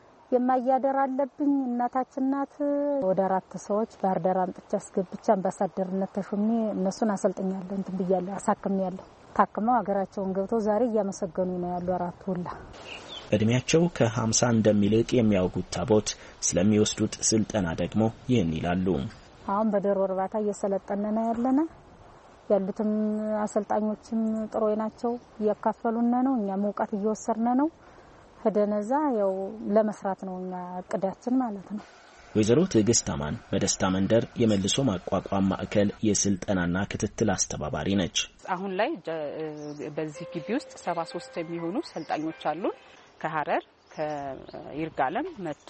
[SPEAKER 5] የማያደር አለብኝ እናታችን ናት። ወደ አራት ሰዎች ባህር ዳር አምጥቼ አስገብቼ አምባሳደርነት ተሾሜ እነሱን አሰልጥኛለሁ፣ እንትን ብያለሁ፣ አሳክሜያለሁ። ታክመው ሀገራቸውን ገብተው ዛሬ እያመሰገኑ ነው ያሉ አራት ሁላ።
[SPEAKER 19] እድሜያቸው ከሀምሳ እንደሚልቅ የሚያውቁት ታቦት ስለሚወስዱት ስልጠና ደግሞ ይህን ይላሉ።
[SPEAKER 5] አሁን በዶሮ እርባታ እየሰለጠነ ነው ያለና ያሉትም አሰልጣኞችም ጥሩ ናቸው፣ እያካፈሉና ነው። እኛም እውቀት እየወሰድን ነው። ፈደነዛ ያው ለመስራት ነው እኛ እቅዳችን ማለት ነው።
[SPEAKER 19] ወይዘሮ ትዕግስት አማን በደስታ መንደር የመልሶ ማቋቋም ማዕከል የስልጠናና ክትትል አስተባባሪ ነች።
[SPEAKER 22] አሁን ላይ በዚህ ግቢ ውስጥ ሰባ ሶስት የሚሆኑ ሰልጣኞች አሉ። ከሐረር፣ ከይርጋለም፣ መቱ፣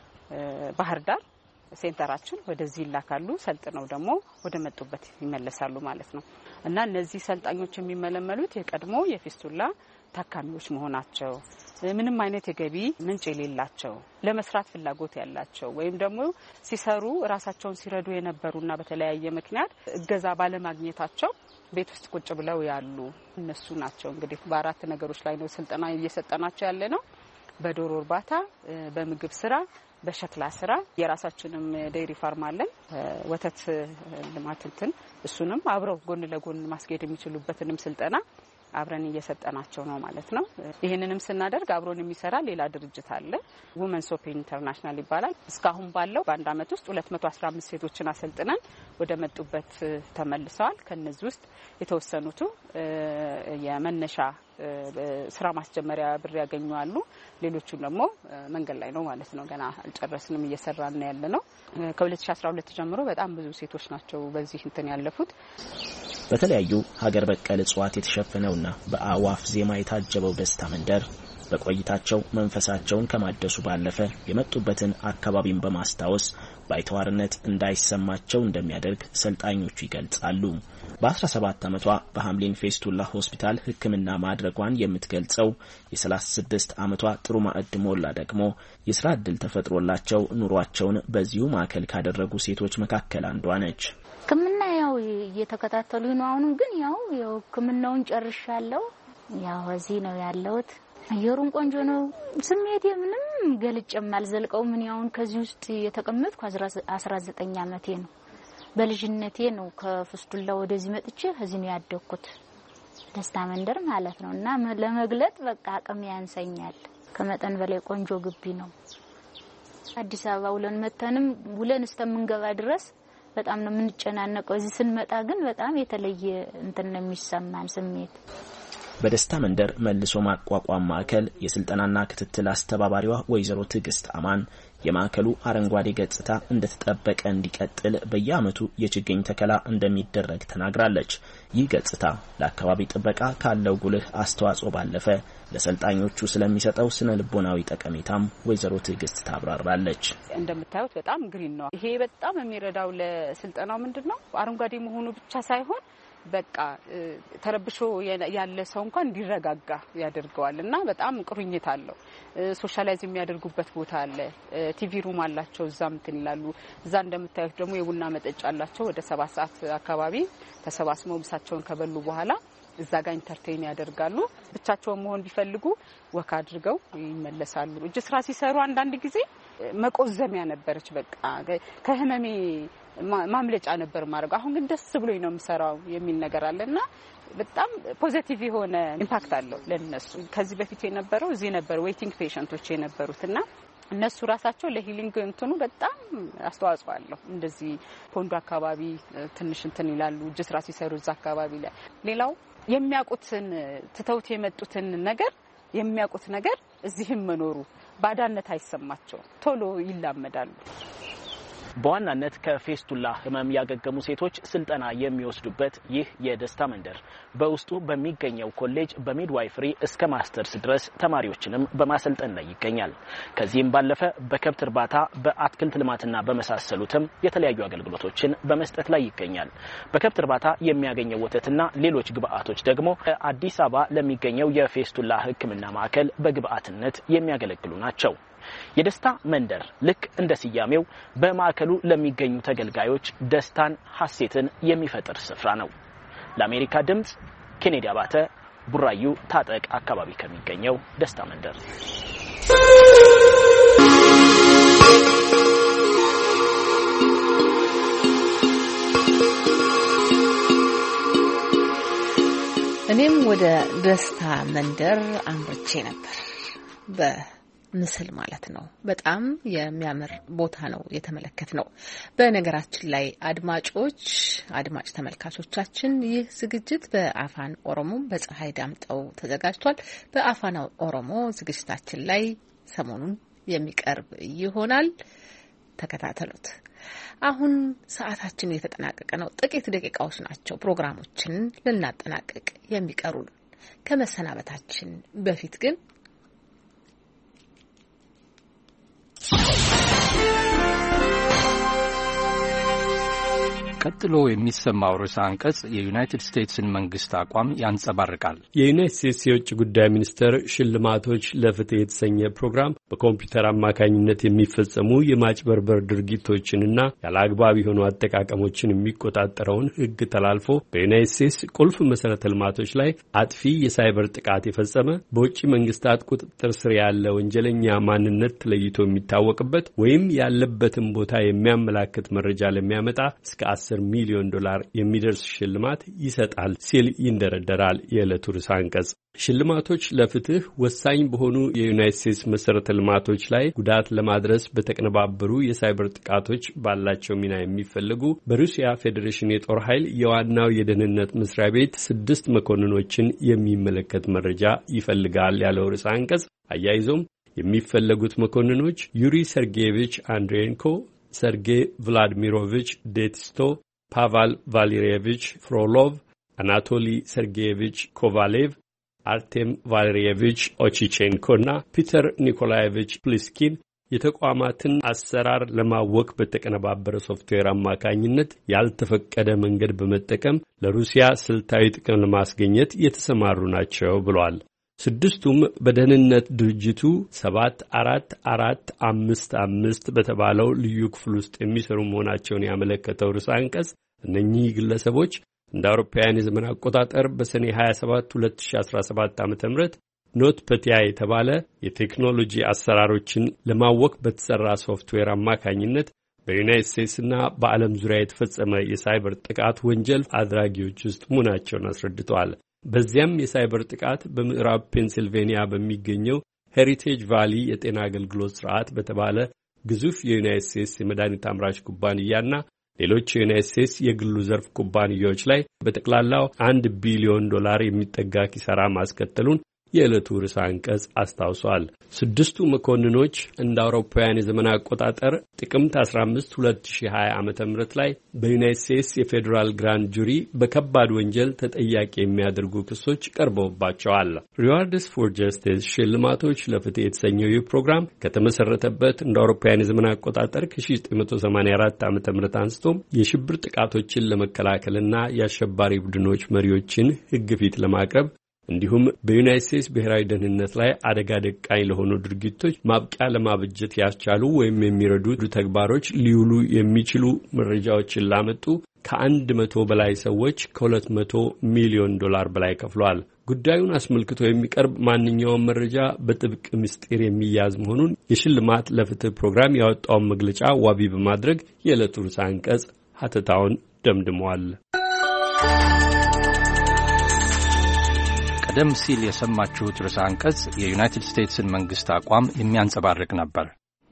[SPEAKER 22] ባህር ዳር ሴንተራችን ወደዚህ ይላካሉ። ሰልጥነው ደግሞ ወደ መጡበት ይመለሳሉ ማለት ነው እና እነዚህ ሰልጣኞች የሚመለመሉት የቀድሞ የፌስቱላ ታካሚዎች መሆናቸው፣ ምንም አይነት የገቢ ምንጭ የሌላቸው፣ ለመስራት ፍላጎት ያላቸው ወይም ደግሞ ሲሰሩ ራሳቸውን ሲረዱ የነበሩና በተለያየ ምክንያት እገዛ ባለማግኘታቸው ቤት ውስጥ ቁጭ ብለው ያሉ እነሱ ናቸው። እንግዲህ በአራት ነገሮች ላይ ነው ስልጠና እየሰጠናቸው ያለ ነው። በዶሮ እርባታ፣ በምግብ ስራ፣ በሸክላ ስራ። የራሳችንም ዴይሪ ፋርም አለን። ወተት ልማት እንትን እሱንም አብረው ጎን ለጎን ማስኬድ የሚችሉበትንም ስልጠና አብረን እየሰጠናቸው ነው ማለት ነው። ይሄንንም ስናደርግ አብሮን የሚሰራ ሌላ ድርጅት አለ፣ ውመን ሶፕ ኢንተርናሽናል ይባላል። እስካሁን ባለው በአንድ አመት ውስጥ ሁለት መቶ አስራ አምስት ሴቶችን አሰልጥነን ወደ መጡበት ተመልሰዋል። ከነዚህ ውስጥ የተወሰኑት የመነሻ ስራ ማስጀመሪያ ብር ያገኙ አሉ። ሌሎቹም ደግሞ መንገድ ላይ ነው ማለት ነው። ገና አልጨረስንም፣ እየሰራን ነው ያለነው። ከ2012 ጀምሮ በጣም ብዙ ሴቶች ናቸው በዚህ እንትን ያለፉት።
[SPEAKER 19] በተለያዩ ሀገር በቀል እጽዋት የተሸፈነውና በአዋፍ ዜማ የታጀበው ደስታ መንደር በቆይታቸው መንፈሳቸውን ከማደሱ ባለፈ የመጡበትን አካባቢን በማስታወስ ባይተዋርነት እንዳይሰማቸው እንደሚያደርግ ሰልጣኞቹ ይገልጻሉ። በ17 ዓመቷ በሐምሊን ፌስቱላ ሆስፒታል ሕክምና ማድረጓን የምትገልጸው የ36 ዓመቷ ጥሩ ማዕድ ሞላ ደግሞ የስራ ዕድል ተፈጥሮላቸው ኑሯቸውን በዚሁ ማዕከል ካደረጉ ሴቶች መካከል አንዷ ነች።
[SPEAKER 5] ሕክምና ያው እየተከታተሉ ነው። አሁን ግን ያው ያው ሕክምናውን ጨርሻለሁ። ያው እዚህ ነው ያለሁት። አየሩን ቆንጆ ነው። ስሜቴ ምንም ገልጬም አልዘልቀው። ምን ያውን ከዚህ ውስጥ የተቀመጥኩ አስራ ዘጠኝ ዓመቴ ነው። በልጅነቴ ነው ከፌስቱላ ወደዚህ መጥቼ እዚህ ነው ያደኩት፣ ደስታ መንደር ማለት ነው። እና ለመግለጥ በቃ አቅም ያንሰኛል። ከመጠን በላይ ቆንጆ ግቢ ነው። አዲስ አበባ ውለን መተንም ውለን እስከምንገባ ድረስ በጣም ነው የምንጨናነቀው። እዚህ ስንመጣ ግን በጣም የተለየ እንትን ነው የሚሰማን ስሜት።
[SPEAKER 19] በደስታ መንደር መልሶ ማቋቋም ማዕከል የስልጠናና ክትትል አስተባባሪዋ ወይዘሮ ትዕግስት አማን የማዕከሉ አረንጓዴ ገጽታ እንደተጠበቀ እንዲቀጥል በየዓመቱ የችግኝ ተከላ እንደሚደረግ ተናግራለች። ይህ ገጽታ ለአካባቢ ጥበቃ ካለው ጉልህ አስተዋጽኦ ባለፈ ለሰልጣኞቹ ስለሚሰጠው ስነ ልቦናዊ ጠቀሜታም ወይዘሮ ትዕግስት ታብራራለች።
[SPEAKER 22] እንደምታዩት በጣም ግሪን ነው። ይሄ በጣም የሚረዳው ለስልጠናው ምንድነው አረንጓዴ መሆኑ ብቻ ሳይሆን በቃ ተረብሾ ያለ ሰው እንኳን እንዲረጋጋ ያደርገዋል እና በጣም ቁርኝት አለው። ሶሻላይዝ የሚያደርጉበት ቦታ አለ። ቲቪ ሩም አላቸው። እዛም እንትን ይላሉ። እዛ እንደምታዩት ደግሞ የቡና መጠጫ አላቸው። ወደ ሰባት ሰዓት አካባቢ ተሰባስበው ምሳቸውን ከበሉ በኋላ እዛ ጋር ኢንተርቴይን ያደርጋሉ። ብቻቸውን መሆን ቢፈልጉ ወካ አድርገው ይመለሳሉ። እጅ ስራ ሲሰሩ አንዳንድ ጊዜ መቆዘሚያ ነበረች። በቃ ከህመሜ ማምለጫ ነበር ማድረግ። አሁን ግን ደስ ብሎኝ ነው የምሰራው የሚል ነገር አለና በጣም ፖዚቲቭ የሆነ ኢምፓክት አለው ለነሱ። ከዚህ በፊት የነበረው እዚህ ነበር ዌቲንግ ፔሸንቶች የነበሩትና እነሱ ራሳቸው ለሂሊንግ እንትኑ በጣም አስተዋጽኦ አለው። እንደዚህ ፖንዶ አካባቢ ትንሽ እንትን ይላሉ እጅ ስራ ሲሰሩ እዛ አካባቢ ላይ ሌላው የሚያውቁትን ትተውት የመጡትን ነገር የሚያውቁት ነገር እዚህም መኖሩ ባዳነት አይሰማቸው ቶሎ ይላመዳሉ።
[SPEAKER 19] በዋናነት ከፌስቱላ ህመም ያገገሙ ሴቶች ስልጠና የሚወስዱበት ይህ የደስታ መንደር በውስጡ በሚገኘው ኮሌጅ በሚድዋይፈሪ እስከ ማስተርስ ድረስ ተማሪዎችንም በማሰልጠን ላይ ይገኛል። ከዚህም ባለፈ በከብት እርባታ፣ በአትክልት ልማትና በመሳሰሉትም የተለያዩ አገልግሎቶችን በመስጠት ላይ ይገኛል። በከብት እርባታ የሚያገኘው ወተትና ሌሎች ግብአቶች ደግሞ አዲስ አበባ ለሚገኘው የፌስቱላ ሕክምና ማዕከል በግብአትነት የሚያገለግሉ ናቸው። የደስታ መንደር ልክ እንደ ስያሜው በማዕከሉ ለሚገኙ ተገልጋዮች ደስታን፣ ሐሴትን የሚፈጥር ስፍራ ነው። ለአሜሪካ ድምጽ ኬኔዲ አባተ ቡራዩ ታጠቅ አካባቢ ከሚገኘው ደስታ መንደር።
[SPEAKER 1] እኔም ወደ ደስታ መንደር አምርቼ ነበር በ ምስል ማለት ነው። በጣም የሚያምር ቦታ ነው የተመለከትነው። በነገራችን ላይ አድማጮች አድማጭ ተመልካቾቻችን ይህ ዝግጅት በአፋን ኦሮሞ በፀሐይ ዳምጠው ተዘጋጅቷል። በአፋን ኦሮሞ ዝግጅታችን ላይ ሰሞኑን የሚቀርብ ይሆናል። ተከታተሉት። አሁን ሰዓታችን የተጠናቀቀ ነው። ጥቂት ደቂቃዎች ናቸው ፕሮግራሞችን ልናጠናቀቅ የሚቀሩን። ከመሰናበታችን በፊት ግን
[SPEAKER 2] ቀጥሎ የሚሰማው ርዕሰ አንቀጽ የዩናይትድ ስቴትስን መንግስት አቋም ያንጸባርቃል።
[SPEAKER 11] የዩናይትድ ስቴትስ የውጭ ጉዳይ ሚኒስቴር ሽልማቶች ለፍትህ የተሰኘ ፕሮግራም በኮምፒውተር አማካኝነት የሚፈጸሙ የማጭበርበር ድርጊቶችንና ያለአግባብ የሆኑ አጠቃቀሞችን የሚቆጣጠረውን ሕግ ተላልፎ በዩናይትድ ስቴትስ ቁልፍ መሰረተ ልማቶች ላይ አጥፊ የሳይበር ጥቃት የፈጸመ በውጭ መንግስታት ቁጥጥር ስር ያለ ወንጀለኛ ማንነት ተለይቶ የሚታወቅበት ወይም ያለበትን ቦታ የሚያመላክት መረጃ ለሚያመጣ እስከ አስር ሚሊዮን ዶላር የሚደርስ ሽልማት ይሰጣል ሲል ይንደረደራል የዕለቱ ርዕሰ አንቀጽ። ሽልማቶች ለፍትህ ወሳኝ በሆኑ የዩናይትድ ስቴትስ መሰረተ ልማቶች ላይ ጉዳት ለማድረስ በተቀነባበሩ የሳይበር ጥቃቶች ባላቸው ሚና የሚፈልጉ በሩሲያ ፌዴሬሽን የጦር ኃይል የዋናው የደህንነት መስሪያ ቤት ስድስት መኮንኖችን የሚመለከት መረጃ ይፈልጋል ያለው ርዕሰ አንቀጽ አያይዞም የሚፈለጉት መኮንኖች ዩሪ ሰርጌየቪች አንድሬንኮ፣ ሰርጌይ ቭላድሚሮቪች ዴቲስቶ፣ ፓቫል ቫሌሪየቪች ፍሮሎቭ፣ አናቶሊ ሰርጌየቪች ኮቫሌቭ፣ አርቴም ቫሌሪየቪች ኦቺቼንኮና ፒተር ኒኮላየቪች ፕሊስኪን የተቋማትን አሰራር ለማወቅ በተቀነባበረ ሶፍትዌር አማካኝነት ያልተፈቀደ መንገድ በመጠቀም ለሩሲያ ስልታዊ ጥቅም ለማስገኘት የተሰማሩ ናቸው ብሏል። ስድስቱም በደህንነት ድርጅቱ ሰባት አራት አራት አምስት አምስት በተባለው ልዩ ክፍል ውስጥ የሚሰሩ መሆናቸውን ያመለከተው ርዕሰ አንቀጽ እነኚህ ግለሰቦች እንደ አውሮፓውያን የዘመን አቆጣጠር በሰኔ ሀያ ሰባት ሁለት ሺህ አስራ ሰባት ዓ.ም ኖትፐቲያ የተባለ የቴክኖሎጂ አሰራሮችን ለማወቅ በተሰራ ሶፍትዌር አማካኝነት በዩናይትድ ስቴትስና በዓለም ዙሪያ የተፈጸመ የሳይበር ጥቃት ወንጀል አድራጊዎች ውስጥ መሆናቸውን አስረድተዋል። በዚያም የሳይበር ጥቃት በምዕራብ ፔንሲልቬኒያ በሚገኘው ሄሪቴጅ ቫሊ የጤና አገልግሎት ስርዓት በተባለ ግዙፍ የዩናይትድ ስቴትስ የመድኃኒት አምራች ኩባንያና ሌሎች የዩናይትድ ስቴትስ የግሉ ዘርፍ ኩባንያዎች ላይ በጠቅላላው አንድ ቢሊዮን ዶላር የሚጠጋ ኪሳራ ማስከተሉን የዕለቱ ርዕሰ አንቀጽ አስታውሷል። ስድስቱ መኮንኖች እንደ አውሮፓውያን የዘመን አቆጣጠር ጥቅምት አስራ አምስት ሁለት ሺህ ሀያ ዓመተ ምህረት ላይ በዩናይትድ ስቴትስ የፌዴራል ግራንድ ጁሪ በከባድ ወንጀል ተጠያቂ የሚያደርጉ ክሶች ቀርበውባቸዋል። ሪዋርድስ ፎር ጀስቲስ ሽልማቶች ለፍትህ የተሰኘው ይህ ፕሮግራም ከተመሰረተበት እንደ አውሮፓውያን የዘመን አቆጣጠር ከ1984 ዓመተ ምህረት አንስቶም የሽብር ጥቃቶችን ለመከላከልና የአሸባሪ ቡድኖች መሪዎችን ሕግ ፊት ለማቅረብ እንዲሁም በዩናይትድ ስቴትስ ብሔራዊ ደህንነት ላይ አደጋ ደቃኝ ለሆኑ ድርጊቶች ማብቂያ ለማበጀት ያስቻሉ ወይም የሚረዱ ተግባሮች ሊውሉ የሚችሉ መረጃዎችን ላመጡ ከአንድ መቶ በላይ ሰዎች ከሁለት መቶ ሚሊዮን ዶላር በላይ ከፍለዋል። ጉዳዩን አስመልክቶ የሚቀርብ ማንኛውም መረጃ በጥብቅ ምስጢር የሚያዝ መሆኑን የሽልማት ለፍትህ ፕሮግራም ያወጣውን መግለጫ ዋቢ በማድረግ የዕለቱ ርዕሰ አንቀጽ ሀተታውን ደምድሟል።
[SPEAKER 2] ቀደም ሲል የሰማችሁት ርዕሰ አንቀጽ የዩናይትድ ስቴትስን መንግስት አቋም የሚያንጸባርቅ ነበር።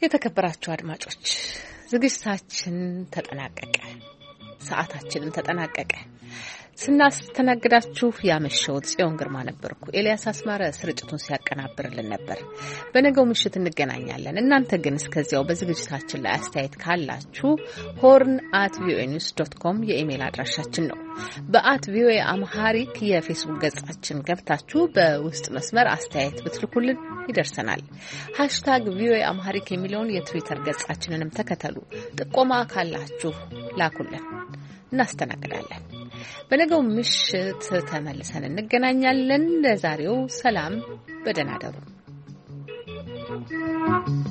[SPEAKER 1] የተከበራችሁ አድማጮች ዝግጅታችን ተጠናቀቀ። ሰዓታችንም ተጠናቀቀ። ስናስተናግዳችሁ ያመሸው ጽዮን ግርማ ነበርኩ። ኤልያስ አስማረ ስርጭቱን ሲያቀናብርልን ነበር። በነገው ምሽት እንገናኛለን። እናንተ ግን እስከዚያው በዝግጅታችን ላይ አስተያየት ካላችሁ ሆርን አት ቪኦኤ ኒውስ ዶት ኮም የኢሜል አድራሻችን ነው። በአት ቪኦኤ አምሃሪክ የፌስቡክ ገጻችን ገብታችሁ በውስጥ መስመር አስተያየት ብትልኩልን ይደርሰናል። ሃሽታግ ቪኦኤ አምሃሪክ የሚለውን የትዊተር ገጻችንንም ተከተሉ። ጥቆማ ካላችሁ ላኩልን፣ እናስተናግዳለን። በነገው ምሽት ተመልሰን እንገናኛለን። ለዛሬው ሰላም፣ በደህና እደሩ።